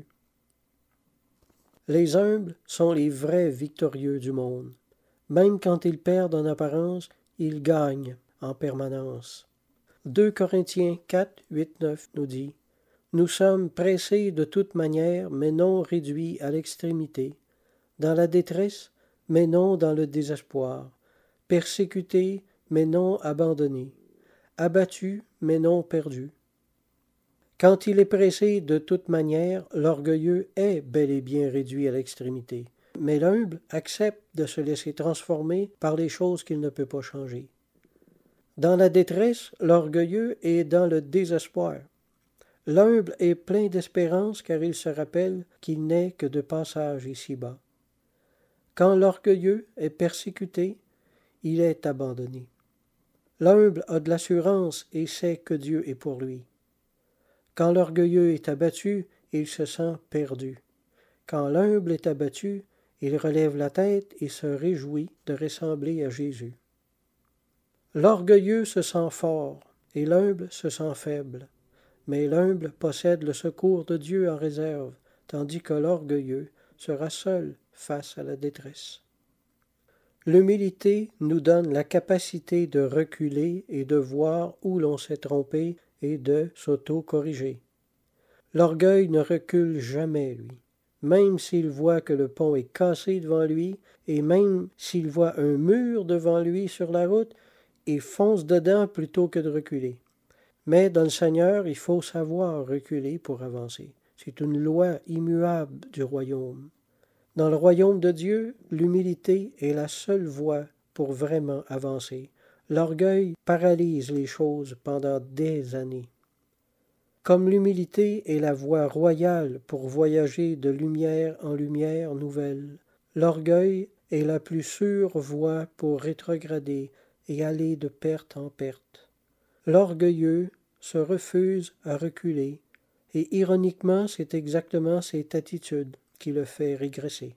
Les humbles sont les vrais victorieux du monde. Même quand ils perdent en apparence, ils gagnent en permanence. 2 Corinthiens 4, 8, 9 nous dit « Nous sommes pressés de toute manière, mais non réduits à l'extrémité, dans la détresse, mais non dans le désespoir, persécutés, mais non abandonnés, abattus, mais non perdus. » Quand il est pressé de toute manière, l'orgueilleux est bel et bien réduit à l'extrémité, mais l'humble accepte de se laisser transformer par les choses qu'il ne peut pas changer. Dans la détresse, l'orgueilleux est dans le désespoir. L'humble est plein d'espérance car il se rappelle qu'il n'est que de passage ici-bas. Quand l'orgueilleux est persécuté, il est abandonné. L'humble a de l'assurance et sait que Dieu est pour lui. Quand l'orgueilleux est abattu, il se sent perdu. Quand l'humble est abattu, il relève la tête et se réjouit de ressembler à Jésus. L'orgueilleux se sent fort et l'humble se sent faible. Mais l'humble possède le secours de Dieu en réserve, tandis que l'orgueilleux sera seul face à la détresse. L'humilité nous donne la capacité de reculer et de voir où l'on s'est trompé et de s'auto-corriger. L'orgueil ne recule jamais, lui. Même s'il voit que le pont est cassé devant lui, et même s'il voit un mur devant lui sur la route, il fonce dedans plutôt que de reculer. Mais dans le Seigneur, il faut savoir reculer pour avancer. C'est une loi immuable du royaume. Dans le royaume de Dieu, l'humilité est la seule voie pour vraiment avancer. L'orgueil paralyse les choses pendant des années. Comme l'humilité est la voie royale pour voyager de lumière en lumière nouvelle, l'orgueil est la plus sûre voie pour rétrograder et aller de perte en perte. L'orgueilleux se refuse à reculer, et ironiquement, c'est exactement cette attitude qui le fait régresser.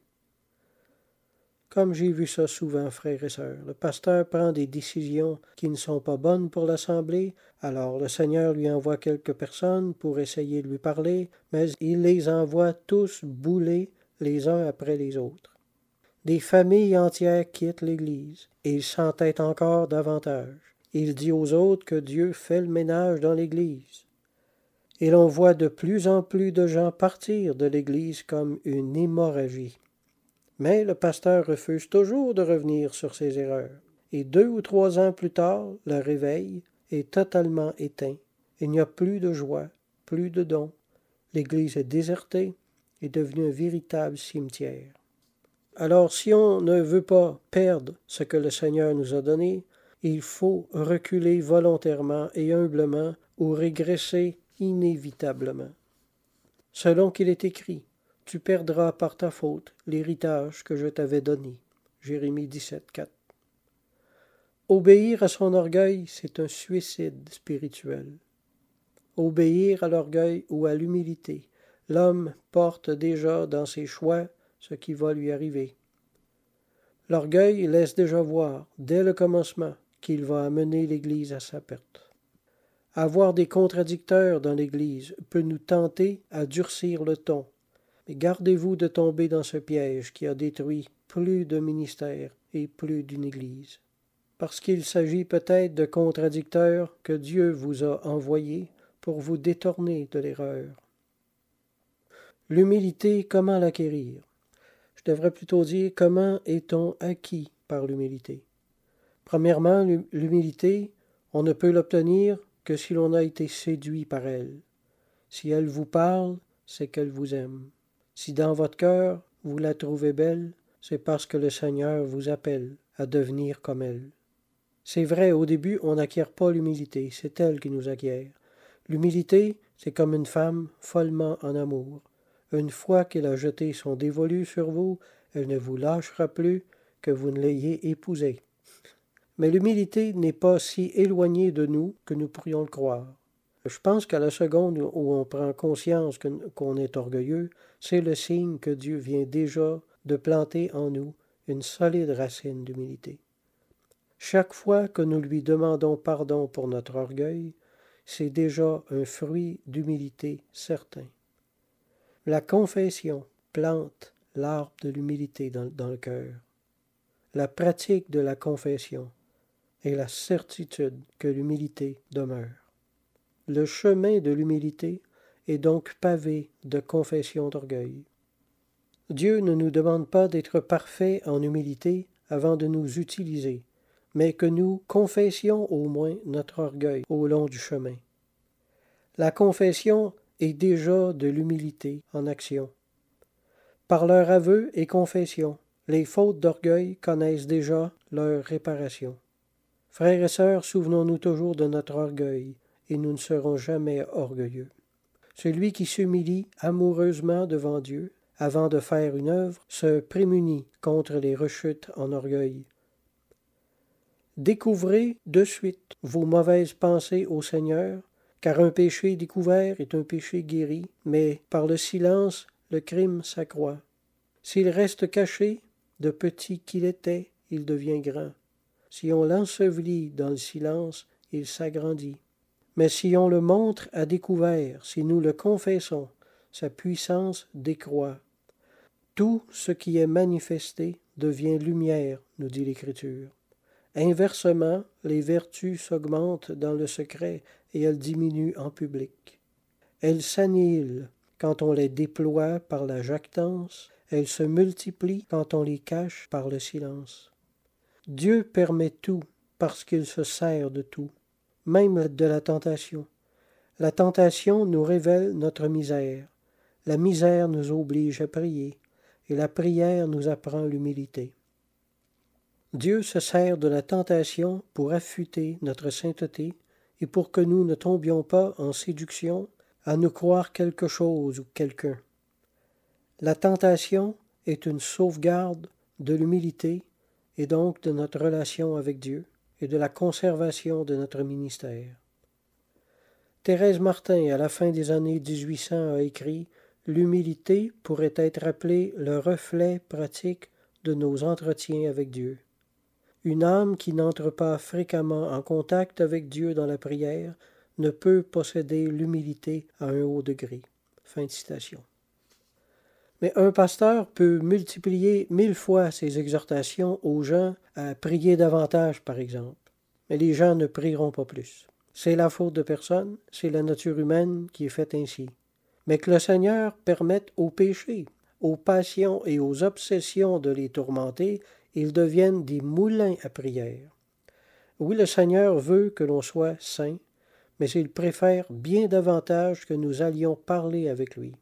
Comme j'ai vu ça souvent, frères et sœurs, le pasteur prend des décisions qui ne sont pas bonnes pour l'assemblée, alors le Seigneur lui envoie quelques personnes pour essayer de lui parler, mais il les envoie tous bouler les uns après les autres. Des familles entières quittent l'Église, et il s'entête encore davantage. Il dit aux autres que Dieu fait le ménage dans l'Église. Et l'on voit de plus en plus de gens partir de l'Église comme une hémorragie. Mais le pasteur refuse toujours de revenir sur ses erreurs. Et 2 ou 3 ans plus tard, le réveil est totalement éteint. Il n'y a plus de joie, plus de dons. l'Église est désertée, est devenue un véritable cimetière. Alors si on ne veut pas perdre ce que le Seigneur nous a donné, il faut reculer volontairement et humblement ou régresser inévitablement. Selon qu'il est écrit, tu perdras par ta faute l'héritage que je t'avais donné. Jérémie 17,4. Obéir à son orgueil, c'est un suicide spirituel. Obéir à l'orgueil ou à l'humilité, l'homme porte déjà dans ses choix ce qui va lui arriver. L'orgueil laisse déjà voir, dès le commencement, qu'il va amener l'Église à sa perte. Avoir des contradicteurs dans l'Église peut nous tenter à durcir le ton, mais gardez-vous de tomber dans ce piège qui a détruit plus de ministères et plus d'une Église. Parce qu'il s'agit peut-être de contradicteurs que Dieu vous a envoyés pour vous détourner de l'erreur. L'humilité, comment l'acquérir? Je devrais plutôt dire comment est-on acquis par l'humilité. Premièrement, l'humilité, on ne peut l'obtenir que si l'on a été séduit par elle. Si elle vous parle, c'est qu'elle vous aime. Si dans votre cœur, vous la trouvez belle, c'est parce que le Seigneur vous appelle à devenir comme elle. C'est vrai, au début, on n'acquiert pas l'humilité, c'est elle qui nous acquiert. L'humilité, c'est comme une femme follement en amour. Une fois qu'elle a jeté son dévolu sur vous, elle ne vous lâchera plus que vous ne l'ayez épousée. Mais l'humilité n'est pas si éloignée de nous que nous pourrions le croire. Je pense qu'à la seconde où on prend conscience qu'on est orgueilleux, c'est le signe que Dieu vient déjà de planter en nous une solide racine d'humilité. Chaque fois que nous lui demandons pardon pour notre orgueil, c'est déjà un fruit d'humilité certain. La confession plante l'arbre de l'humilité dans le cœur. La pratique de la confession est la certitude que l'humilité demeure. Le chemin de l'humilité est donc pavé de confessions d'orgueil. Dieu ne nous demande pas d'être parfaits en humilité avant de nous utiliser, mais que nous confessions au moins notre orgueil au long du chemin. La confession est déjà de l'humilité en action. Par leur aveu et confession, les fautes d'orgueil connaissent déjà leur réparation. Frères et sœurs, souvenons-nous toujours de notre orgueil, et nous ne serons jamais orgueilleux. Celui qui s'humilie amoureusement devant Dieu, avant de faire une œuvre, se prémunit contre les rechutes en orgueil. Découvrez de suite vos mauvaises pensées au Seigneur, car un péché découvert est un péché guéri, mais par le silence, le crime s'accroît. S'il reste caché, de petit qu'il était, il devient grand. Si on l'ensevelit dans le silence, il s'agrandit. Mais si on le montre à découvert, si nous le confessons, sa puissance décroît. Tout ce qui est manifesté devient lumière, nous dit l'Écriture. Inversement, les vertus s'augmentent dans le secret et elles diminuent en public. Elles s'annihilent quand on les déploie par la jactance, elles se multiplient quand on les cache par le silence. Dieu permet tout parce qu'il se sert de tout, même de la tentation. La tentation nous révèle notre misère. La misère nous oblige à prier et la prière nous apprend l'humilité. Dieu se sert de la tentation pour affûter notre sainteté et pour que nous ne tombions pas en séduction à nous croire quelque chose ou quelqu'un. La tentation est une sauvegarde de l'humilité et donc de notre relation avec Dieu et de la conservation de notre ministère. Thérèse Martin, à la fin des années 1800, a écrit « L'humilité pourrait être appelée le reflet pratique de nos entretiens avec Dieu. Une âme qui n'entre pas fréquemment en contact avec Dieu dans la prière ne peut posséder l'humilité à un haut degré. » Fin de citation. Mais un pasteur peut multiplier 1000 fois ses exhortations aux gens à prier davantage, par exemple. Mais les gens ne prieront pas plus. C'est la faute de personne, c'est la nature humaine qui est faite ainsi. Mais que le Seigneur permette aux péchés, aux passions et aux obsessions de les tourmenter, ils deviennent des moulins à prière. Oui, le Seigneur veut que l'on soit saint, mais il préfère bien davantage que nous allions parler avec lui.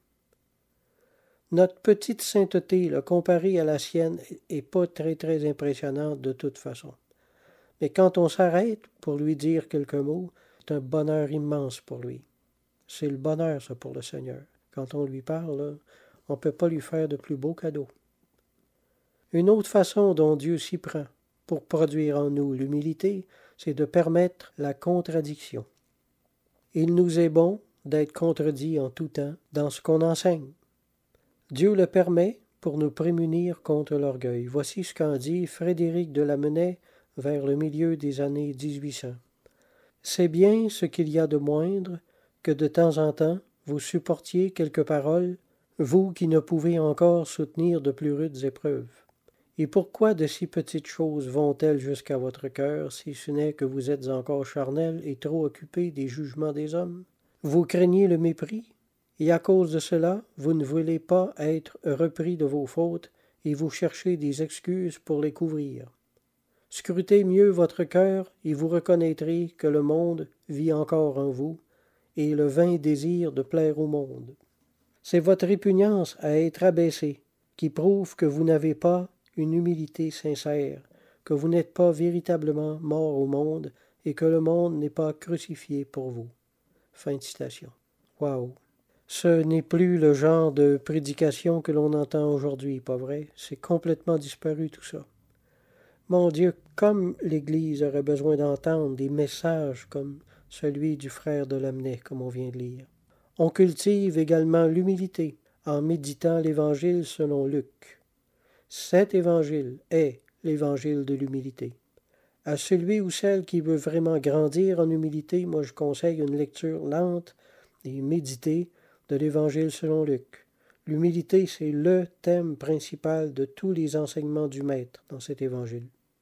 Notre petite sainteté, comparée à la sienne, est pas très impressionnante de toute façon. Mais quand on s'arrête pour lui dire quelques mots, c'est un bonheur immense pour lui. C'est le bonheur, ça, pour le Seigneur. Quand on lui parle, là, on ne peut pas lui faire de plus beau cadeau. Une autre façon dont Dieu s'y prend pour produire en nous l'humilité, c'est de permettre la contradiction. Il nous est bon d'être contredits en tout temps dans ce qu'on enseigne. Dieu le permet pour nous prémunir contre l'orgueil. Voici ce qu'en dit Frédéric de Lamennais vers le milieu des années 1800. C'est bien ce qu'il y a de moindre que de temps en temps vous supportiez quelques paroles, vous qui ne pouvez encore soutenir de plus rudes épreuves. Et pourquoi de si petites choses vont-elles jusqu'à votre cœur, si ce n'est que vous êtes encore charnel et trop occupé des jugements des hommes? Vous craignez le mépris, et à cause de cela, vous ne voulez pas être repris de vos fautes, et vous cherchez des excuses pour les couvrir. Scrutez mieux votre cœur, et vous reconnaîtrez que le monde vit encore en vous, et le vain désir de plaire au monde. C'est votre répugnance à être abaissé qui prouve que vous n'avez pas une humilité sincère, que vous n'êtes pas véritablement mort au monde et que le monde n'est pas crucifié pour vous. Fin de citation. Wow! Ce n'est plus le genre de prédication que l'on entend aujourd'hui, pas vrai? C'est complètement disparu tout ça. Mon Dieu, comme l'Église aurait besoin d'entendre des messages comme celui du frère de Lamennais, comme on vient de lire. On cultive également l'humilité en méditant l'Évangile selon Luc. Cet Évangile est l'Évangile de l'humilité. À celui ou celle qui veut vraiment grandir en humilité, moi je conseille une lecture lente et méditée de l'Évangile selon Luc. L'humilité, c'est le thème principal de tous les enseignements du Maître dans cet Évangile.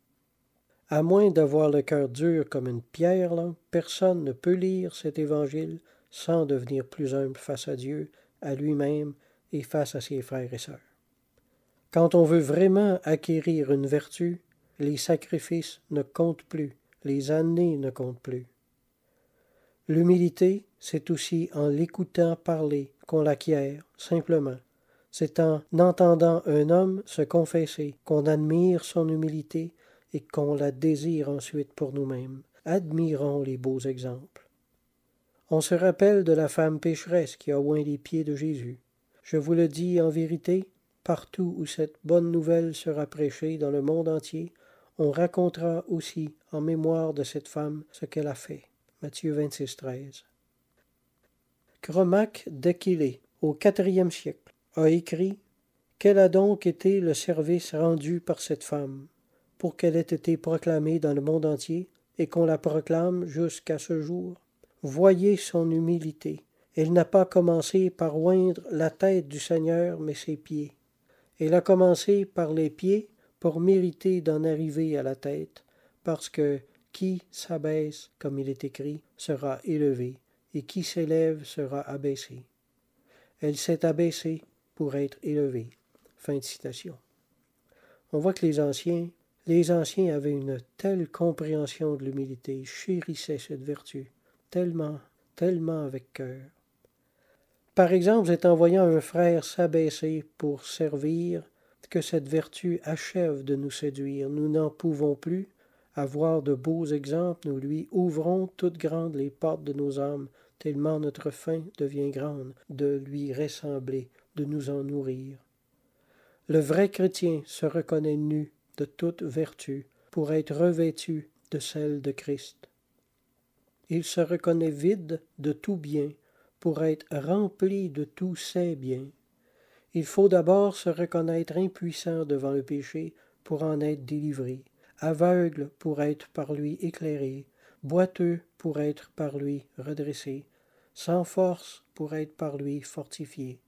À moins d'avoir le cœur dur comme une pierre, personne ne peut lire cet Évangile sans devenir plus humble face à Dieu, à lui-même et face à ses frères et sœurs. Quand on veut vraiment acquérir une vertu, les sacrifices ne comptent plus, les années ne comptent plus. L'humilité, c'est aussi en l'écoutant parler qu'on l'acquiert, simplement. C'est en entendant un homme se confesser qu'on admire son humilité et qu'on la désire ensuite pour nous-mêmes. Admirons les beaux exemples. On se rappelle de la femme pécheresse qui a oint les pieds de Jésus. Je vous le dis en vérité, partout où cette bonne nouvelle sera prêchée dans le monde entier, on racontera aussi en mémoire de cette femme ce qu'elle a fait. Matthieu 26, 13. Cromaque d'Aquilée, au IVe siècle, a écrit « Quel a donc été le service rendu par cette femme, pour qu'elle ait été proclamée dans le monde entier et qu'on la proclame jusqu'à ce jour? Voyez son humilité. Elle n'a pas commencé par oindre la tête du Seigneur, mais ses pieds. Elle a commencé par les pieds pour mériter d'en arriver à la tête, parce que qui s'abaisse, comme il est écrit, sera élevé, et qui s'élève sera abaissé. Elle s'est abaissée pour être élevée. » Fin de citation. On voit que les anciens avaient une telle compréhension de l'humilité, chérissaient cette vertu, tellement avec cœur. Par exemple, c'est en voyant un frère s'abaisser pour servir que cette vertu achève de nous séduire. Nous n'en pouvons plus. À voir de beaux exemples, nous lui ouvrons toutes grandes les portes de nos âmes, tellement notre faim devient grande de lui ressembler, de nous en nourrir. Le vrai chrétien se reconnaît nu de toute vertu pour être revêtu de celle de Christ. Il se reconnaît vide de tout bien pour être rempli de tous ses biens. Il faut d'abord se reconnaître impuissant devant le péché pour en être délivré, aveugle pour être par lui éclairé, boiteux pour être par lui redressé, sans force pour être par lui fortifié.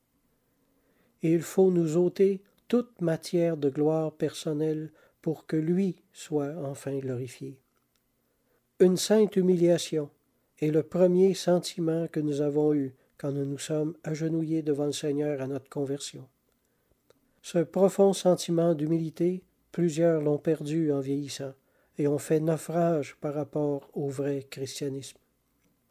Et il faut nous ôter toute matière de gloire personnelle pour que lui soit enfin glorifié. Une sainte humiliation est le premier sentiment que nous avons eu quand nous nous sommes agenouillés devant le Seigneur à notre conversion. Ce profond sentiment d'humilité, plusieurs l'ont perdu en vieillissant et ont fait naufrage par rapport au vrai christianisme.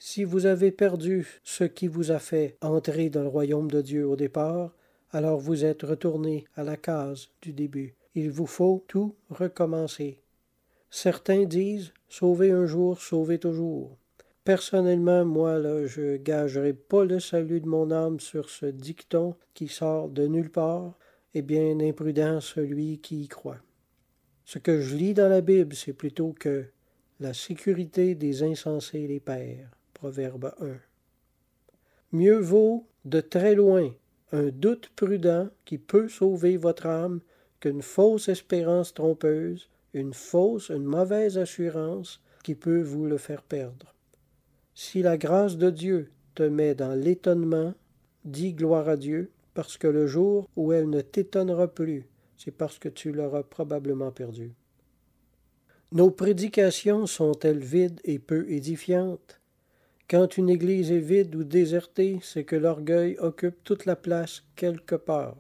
Si vous avez perdu ce qui vous a fait entrer dans le royaume de Dieu au départ, alors vous êtes retourné à la case du début. Il vous faut tout recommencer. Certains disent « Sauver un jour, sauver toujours ». Personnellement, moi, je gagerai pas le salut de mon âme sur ce dicton qui sort de nulle part, et bien imprudent celui qui y croit. Ce que je lis dans la Bible, c'est plutôt que la sécurité des insensés les perd. Proverbe 1. Mieux vaut de très loin un doute prudent qui peut sauver votre âme qu'une fausse espérance trompeuse, une mauvaise assurance qui peut vous le faire perdre. Si la grâce de Dieu te met dans l'étonnement, dis gloire à Dieu, parce que le jour où elle ne t'étonnera plus, c'est parce que tu l'auras probablement perdu. Nos prédications sont-elles vides et peu édifiantes? Quand une église est vide ou désertée, c'est que l'orgueil occupe toute la place quelque part.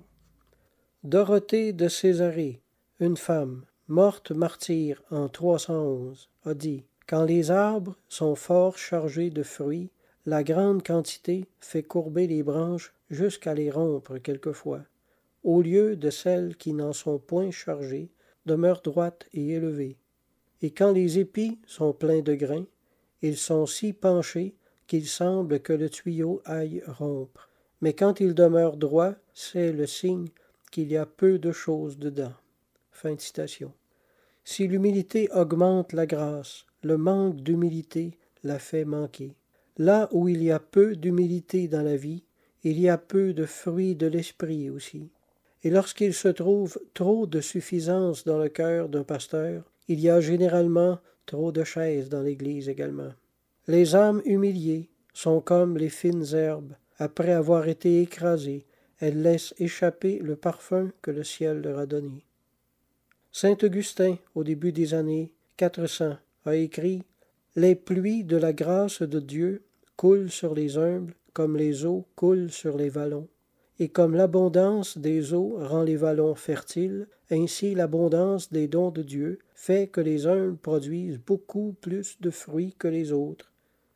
Dorothée de Césarée, une femme, morte martyre en 311, a dit « Quand les arbres sont fort chargés de fruits, la grande quantité fait courber les branches jusqu'à les rompre quelquefois, au lieu de celles qui n'en sont point chargées, demeurent droites et élevées. Et quand les épis sont pleins de grains, ils sont si penchés qu'il semble que le tuyau aille rompre. Mais quand ils demeurent droits, c'est le signe qu'il y a peu de choses dedans. » Fin de citation. Si l'humilité augmente la grâce, le manque d'humilité la fait manquer. Là où il y a peu d'humilité dans la vie, il y a peu de fruits de l'esprit aussi. Et lorsqu'il se trouve trop de suffisance dans le cœur d'un pasteur, il y a généralement trop de chaises dans l'Église également. Les âmes humiliées sont comme les fines herbes. Après avoir été écrasées, elles laissent échapper le parfum que le ciel leur a donné. Saint Augustin, au début des années 400, a écrit « Les pluies de la grâce de Dieu coulent sur les humbles comme les eaux coulent sur les vallons. Et comme l'abondance des eaux rend les vallons fertiles, ainsi l'abondance des dons de Dieu fait que les humbles produisent beaucoup plus de fruits que les autres.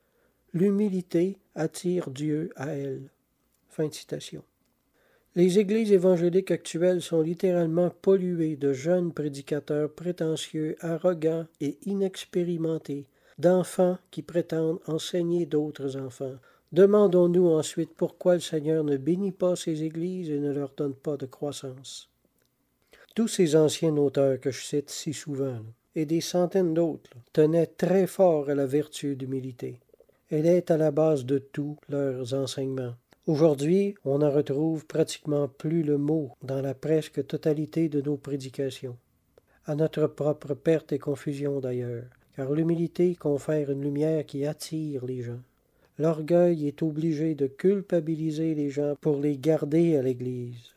L'humilité attire Dieu à elle. » Fin de citation. Les églises évangéliques actuelles sont littéralement polluées de jeunes prédicateurs prétentieux, arrogants et inexpérimentés, d'enfants qui prétendent enseigner d'autres enfants. Demandons-nous ensuite pourquoi le Seigneur ne bénit pas ces églises et ne leur donne pas de croissance. Tous ces anciens auteurs que je cite si souvent, et des centaines d'autres, tenaient très fort à la vertu d'humilité. Elle est à la base de tous leurs enseignements. Aujourd'hui, on n'en retrouve pratiquement plus le mot dans la presque totalité de nos prédications. À notre propre perte et confusion d'ailleurs, car l'humilité confère une lumière qui attire les gens. L'orgueil est obligé de culpabiliser les gens pour les garder à l'Église.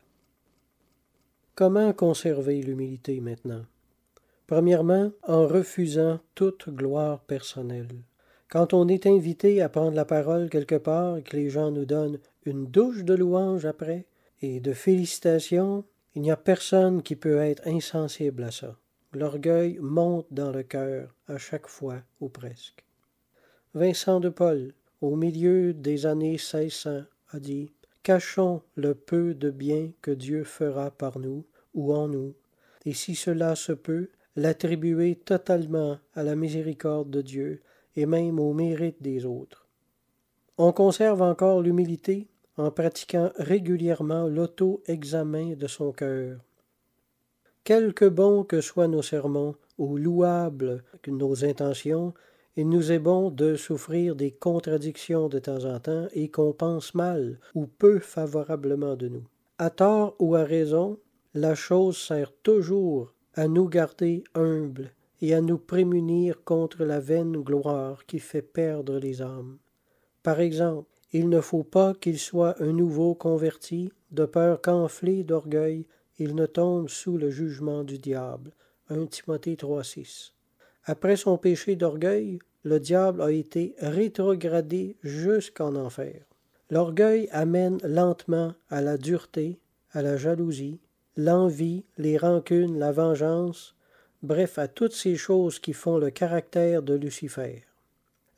Comment conserver l'humilité maintenant? Premièrement, en refusant toute gloire personnelle. Quand on est invité à prendre la parole quelque part et que les gens nous donnent une douche de louanges après et de félicitations, il n'y a personne qui peut être insensible à ça. L'orgueil monte dans le cœur à chaque fois ou presque. Vincent de Paul, au milieu des années 1600, a dit « Cachons le peu de bien que Dieu fera par nous ou en nous, et si cela se peut, l'attribuer totalement à la miséricorde de Dieu et même au mérite des autres. » On conserve encore l'humilité en pratiquant régulièrement l'auto-examen de son cœur. Quelque bons que soient nos sermons ou louables que nos intentions, il nous est bon de souffrir des contradictions de temps en temps et qu'on pense mal ou peu favorablement de nous. À tort ou à raison, la chose sert toujours à nous garder humbles et à nous prémunir contre la vaine gloire qui fait perdre les âmes. Par exemple, il ne faut pas qu'il soit un nouveau converti, de peur qu'enflé d'orgueil, il ne tombe sous le jugement du diable. 1 Timothée 3,6. Après son péché d'orgueil, le diable a été rétrogradé jusqu'en enfer. L'orgueil amène lentement à la dureté, à la jalousie, l'envie, les rancunes, la vengeance, bref à toutes ces choses qui font le caractère de Lucifer.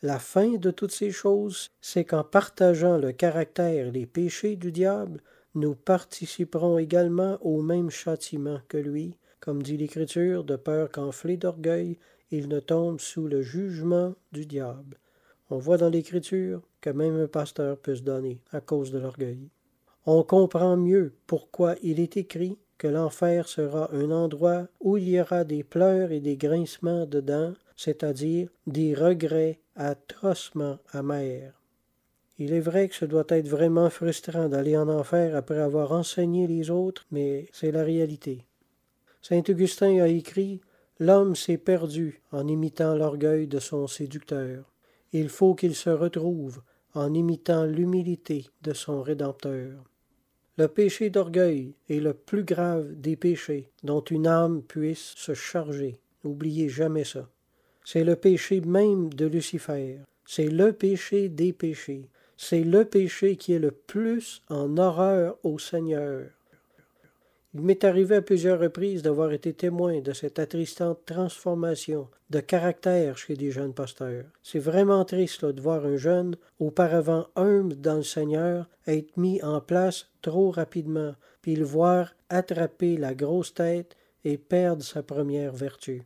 La fin de toutes ces choses, c'est qu'en partageant le caractère et les péchés du diable, nous participerons également au même châtiment que lui, comme dit l'Écriture, de peur qu'enflé d'orgueil, il ne tombe sous le jugement du diable. On voit dans l'Écriture que même un pasteur peut se donner à cause de l'orgueil. On comprend mieux pourquoi il est écrit que l'enfer sera un endroit où il y aura des pleurs et des grincements de dents, c'est-à-dire des regrets atrocement amers. Il est vrai que ce doit être vraiment frustrant d'aller en enfer après avoir enseigné les autres, mais c'est la réalité. Saint Augustin a écrit « L'homme s'est perdu en imitant l'orgueil de son séducteur. Il faut qu'il se retrouve en imitant l'humilité de son Rédempteur. » Le péché d'orgueil est le plus grave des péchés dont une âme puisse se charger. N'oubliez jamais ça. C'est le péché même de Lucifer. C'est le péché des péchés. C'est le péché qui est le plus en horreur au Seigneur. Il m'est arrivé à plusieurs reprises d'avoir été témoin de cette attristante transformation de caractère chez des jeunes pasteurs. C'est vraiment triste là, de voir un jeune, auparavant humble dans le Seigneur, être mis en place trop rapidement, puis le voir attraper la grosse tête et perdre sa première vertu.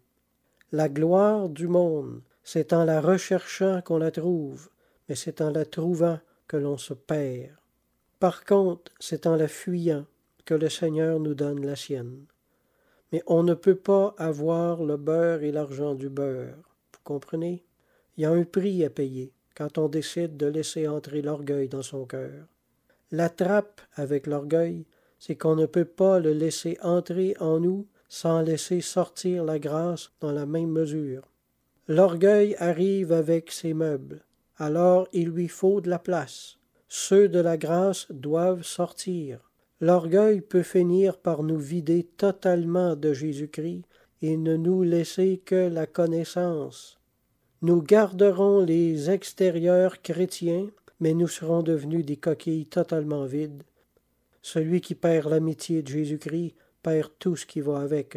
La gloire du monde, c'est en la recherchant qu'on la trouve, mais c'est en la trouvant que l'on se perd. Par contre, c'est en la fuyant que le Seigneur nous donne la sienne. Mais on ne peut pas avoir le beurre et l'argent du beurre. Vous comprenez? Il y a un prix à payer quand on décide de laisser entrer l'orgueil dans son cœur. La trappe avec l'orgueil, c'est qu'on ne peut pas le laisser entrer en nous sans laisser sortir la grâce dans la même mesure. L'orgueil arrive avec ses meubles, alors il lui faut de la place. Ceux de la grâce doivent sortir. L'orgueil peut finir par nous vider totalement de Jésus-Christ et ne nous laisser que la connaissance. Nous garderons les extérieurs chrétiens, mais nous serons devenus des coquilles totalement vides. Celui qui perd l'amitié de Jésus-Christ perd tout ce qui va avec.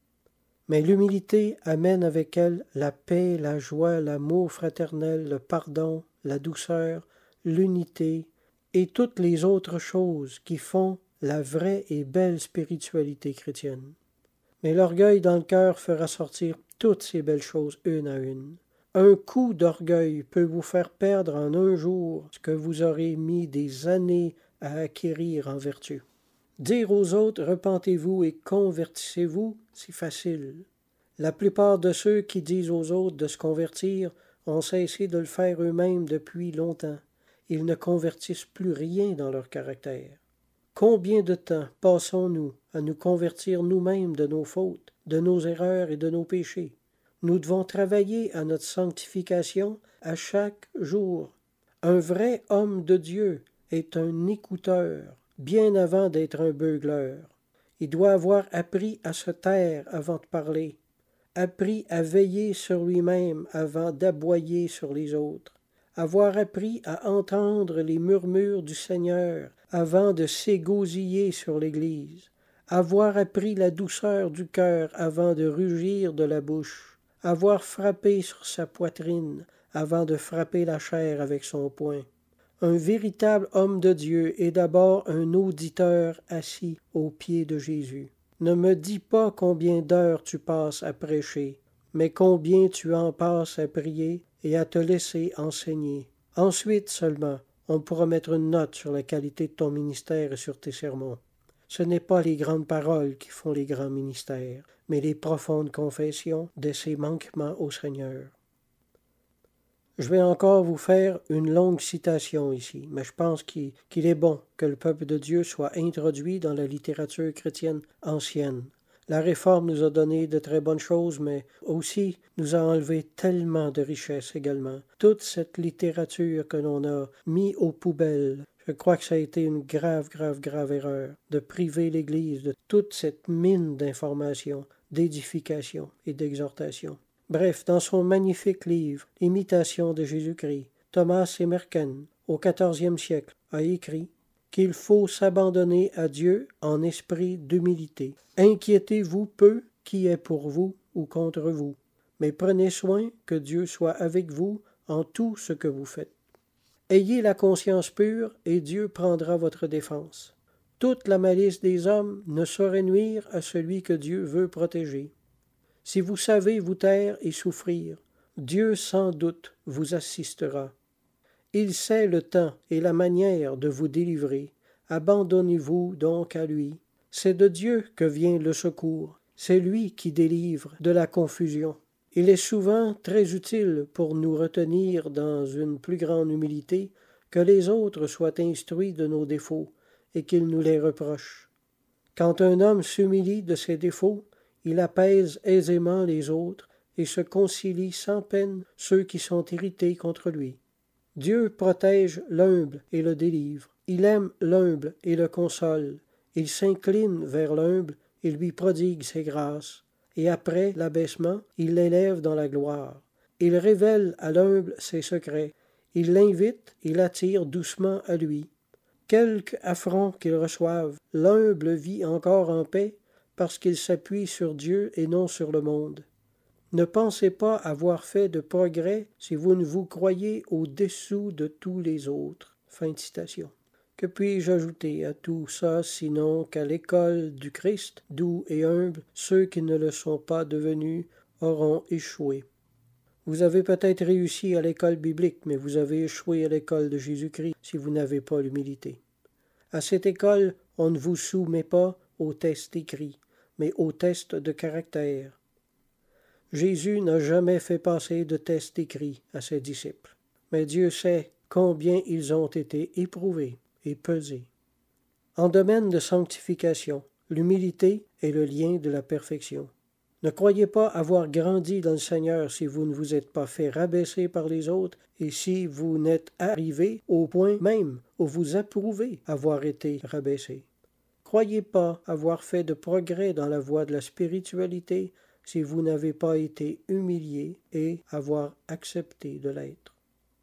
Mais l'humilité amène avec elle la paix, la joie, l'amour fraternel, le pardon, la douceur, l'unité et toutes les autres choses qui font la vraie et belle spiritualité chrétienne. Mais l'orgueil dans le cœur fera sortir toutes ces belles choses une à une. Un coup d'orgueil peut vous faire perdre en un jour ce que vous aurez mis des années à acquérir en vertu. Dire aux autres « repentez-vous et convertissez-vous », c'est facile. La plupart de ceux qui disent aux autres de se convertir ont cessé de le faire eux-mêmes depuis longtemps. Ils ne convertissent plus rien dans leur caractère. Combien de temps passons-nous à nous convertir nous-mêmes de nos fautes, de nos erreurs et de nos péchés? Nous devons travailler à notre sanctification à chaque jour. Un vrai homme de Dieu est un écouteur, bien avant d'être un beugleur. Il doit avoir appris à se taire avant de parler, appris à veiller sur lui-même avant d'aboyer sur les autres, avoir appris à entendre les murmures du Seigneur avant de s'égosiller sur l'Église, avoir appris la douceur du cœur avant de rugir de la bouche, avoir frappé sur sa poitrine avant de frapper la chair avec son poing. Un véritable homme de Dieu est d'abord un auditeur assis aux pieds de Jésus. Ne me dis pas combien d'heures tu passes à prêcher, mais combien tu en passes à prier et à te laisser enseigner. Ensuite seulement, on pourra mettre une note sur la qualité de ton ministère et sur tes sermons. Ce n'est pas les grandes paroles qui font les grands ministères, mais les profondes confessions de ses manquements au Seigneur. Je vais encore vous faire une longue citation ici, mais je pense qu'il est bon que le peuple de Dieu soit introduit dans la littérature chrétienne ancienne. La Réforme nous a donné de très bonnes choses, mais aussi nous a enlevé tellement de richesses également. Toute cette littérature que l'on a mis aux poubelles, je crois que ça a été une grave erreur de priver l'Église de toute cette mine d'informations, d'édification et d'exhortation. Bref, dans son magnifique livre « Imitation de Jésus-Christ », Thomas Emerken, au XIVe siècle, a écrit qu'il faut s'abandonner à Dieu en esprit d'humilité. Inquiétez-vous peu qui est pour vous ou contre vous, mais prenez soin que Dieu soit avec vous en tout ce que vous faites. Ayez la conscience pure et Dieu prendra votre défense. Toute la malice des hommes ne saurait nuire à celui que Dieu veut protéger. Si vous savez vous taire et souffrir, Dieu sans doute vous assistera. Il sait le temps et la manière de vous délivrer. Abandonnez-vous donc à lui. C'est de Dieu que vient le secours. C'est lui qui délivre de la confusion. Il est souvent très utile pour nous retenir dans une plus grande humilité que les autres soient instruits de nos défauts et qu'ils nous les reprochent. Quand un homme s'humilie de ses défauts, il apaise aisément les autres et se concilie sans peine ceux qui sont irrités contre lui. Dieu protège l'humble et le délivre. Il aime l'humble et le console. Il s'incline vers l'humble et lui prodigue ses grâces. Et après l'abaissement, il l'élève dans la gloire. Il révèle à l'humble ses secrets. Il l'invite et l'attire doucement à lui. Quelque affront qu'il reçoive, l'humble vit encore en paix parce qu'il s'appuie sur Dieu et non sur le monde. Ne pensez pas avoir fait de progrès si vous ne vous croyez au-dessous de tous les autres. Fin de citation. Que puis-je ajouter à tout ça, sinon qu'à l'école du Christ, doux et humble, ceux qui ne le sont pas devenus auront échoué. Vous avez peut-être réussi à l'école biblique, mais vous avez échoué à l'école de Jésus-Christ si vous n'avez pas l'humilité. À cette école, on ne vous soumet pas au test écrit, mais au test de caractère. Jésus n'a jamais fait passer de test écrit à ses disciples, mais Dieu sait combien ils ont été éprouvés et pesés. En domaine de sanctification, l'humilité est le lien de la perfection. Ne croyez pas avoir grandi dans le Seigneur si vous ne vous êtes pas fait rabaisser par les autres et si vous n'êtes arrivé au point même où vous approuvez avoir été rabaissé. Croyez pas avoir fait de progrès dans la voie de la spiritualité si vous n'avez pas été humilié et avoir accepté de l'être.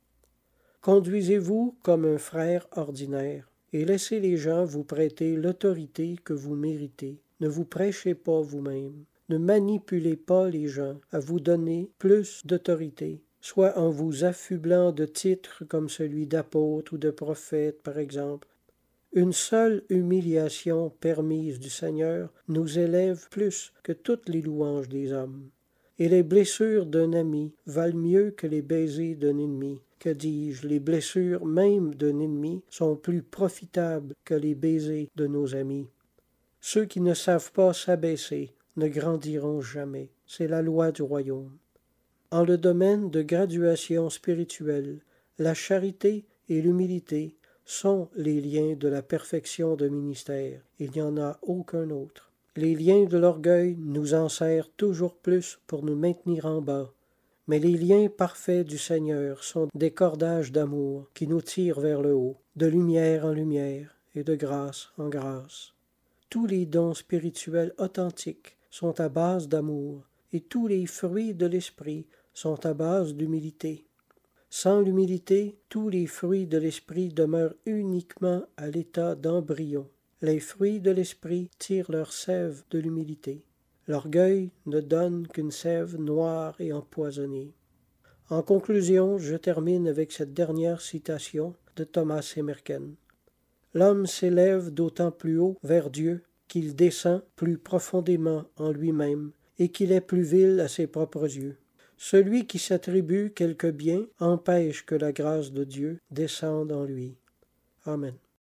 Conduisez-vous comme un frère ordinaire et laissez les gens vous prêter l'autorité que vous méritez. Ne vous prêchez pas vous-même. Ne manipulez pas les gens à vous donner plus d'autorité, soit en vous affublant de titres comme celui d'apôtre ou de prophète, par exemple. Une seule humiliation permise du Seigneur nous élève plus que toutes les louanges des hommes. Et les blessures d'un ami valent mieux que les baisers d'un ennemi. Que dis-je, les blessures même d'un ennemi sont plus profitables que les baisers de nos amis. Ceux qui ne savent pas s'abaisser ne grandiront jamais. C'est la loi du royaume. En le domaine de graduation spirituelle, la charité et l'humilité sont les liens de la perfection de ministère. Il n'y en a aucun autre. Les liens de l'orgueil nous en serrent toujours plus pour nous maintenir en bas. Mais les liens parfaits du Seigneur sont des cordages d'amour qui nous tirent vers le haut, de lumière en lumière et de grâce en grâce. Tous les dons spirituels authentiques sont à base d'amour et tous les fruits de l'esprit sont à base d'humilité. Sans l'humilité, tous les fruits de l'esprit demeurent uniquement à l'état d'embryon. Les fruits de l'esprit tirent leur sève de l'humilité. L'orgueil ne donne qu'une sève noire et empoisonnée. En conclusion, je termine avec cette dernière citation de Thomas Emerken. L'homme s'élève d'autant plus haut vers Dieu qu'il descend plus profondément en lui-même et qu'il est plus vil à ses propres yeux. Celui qui s'attribue quelque bien empêche que la grâce de Dieu descende en lui. Amen.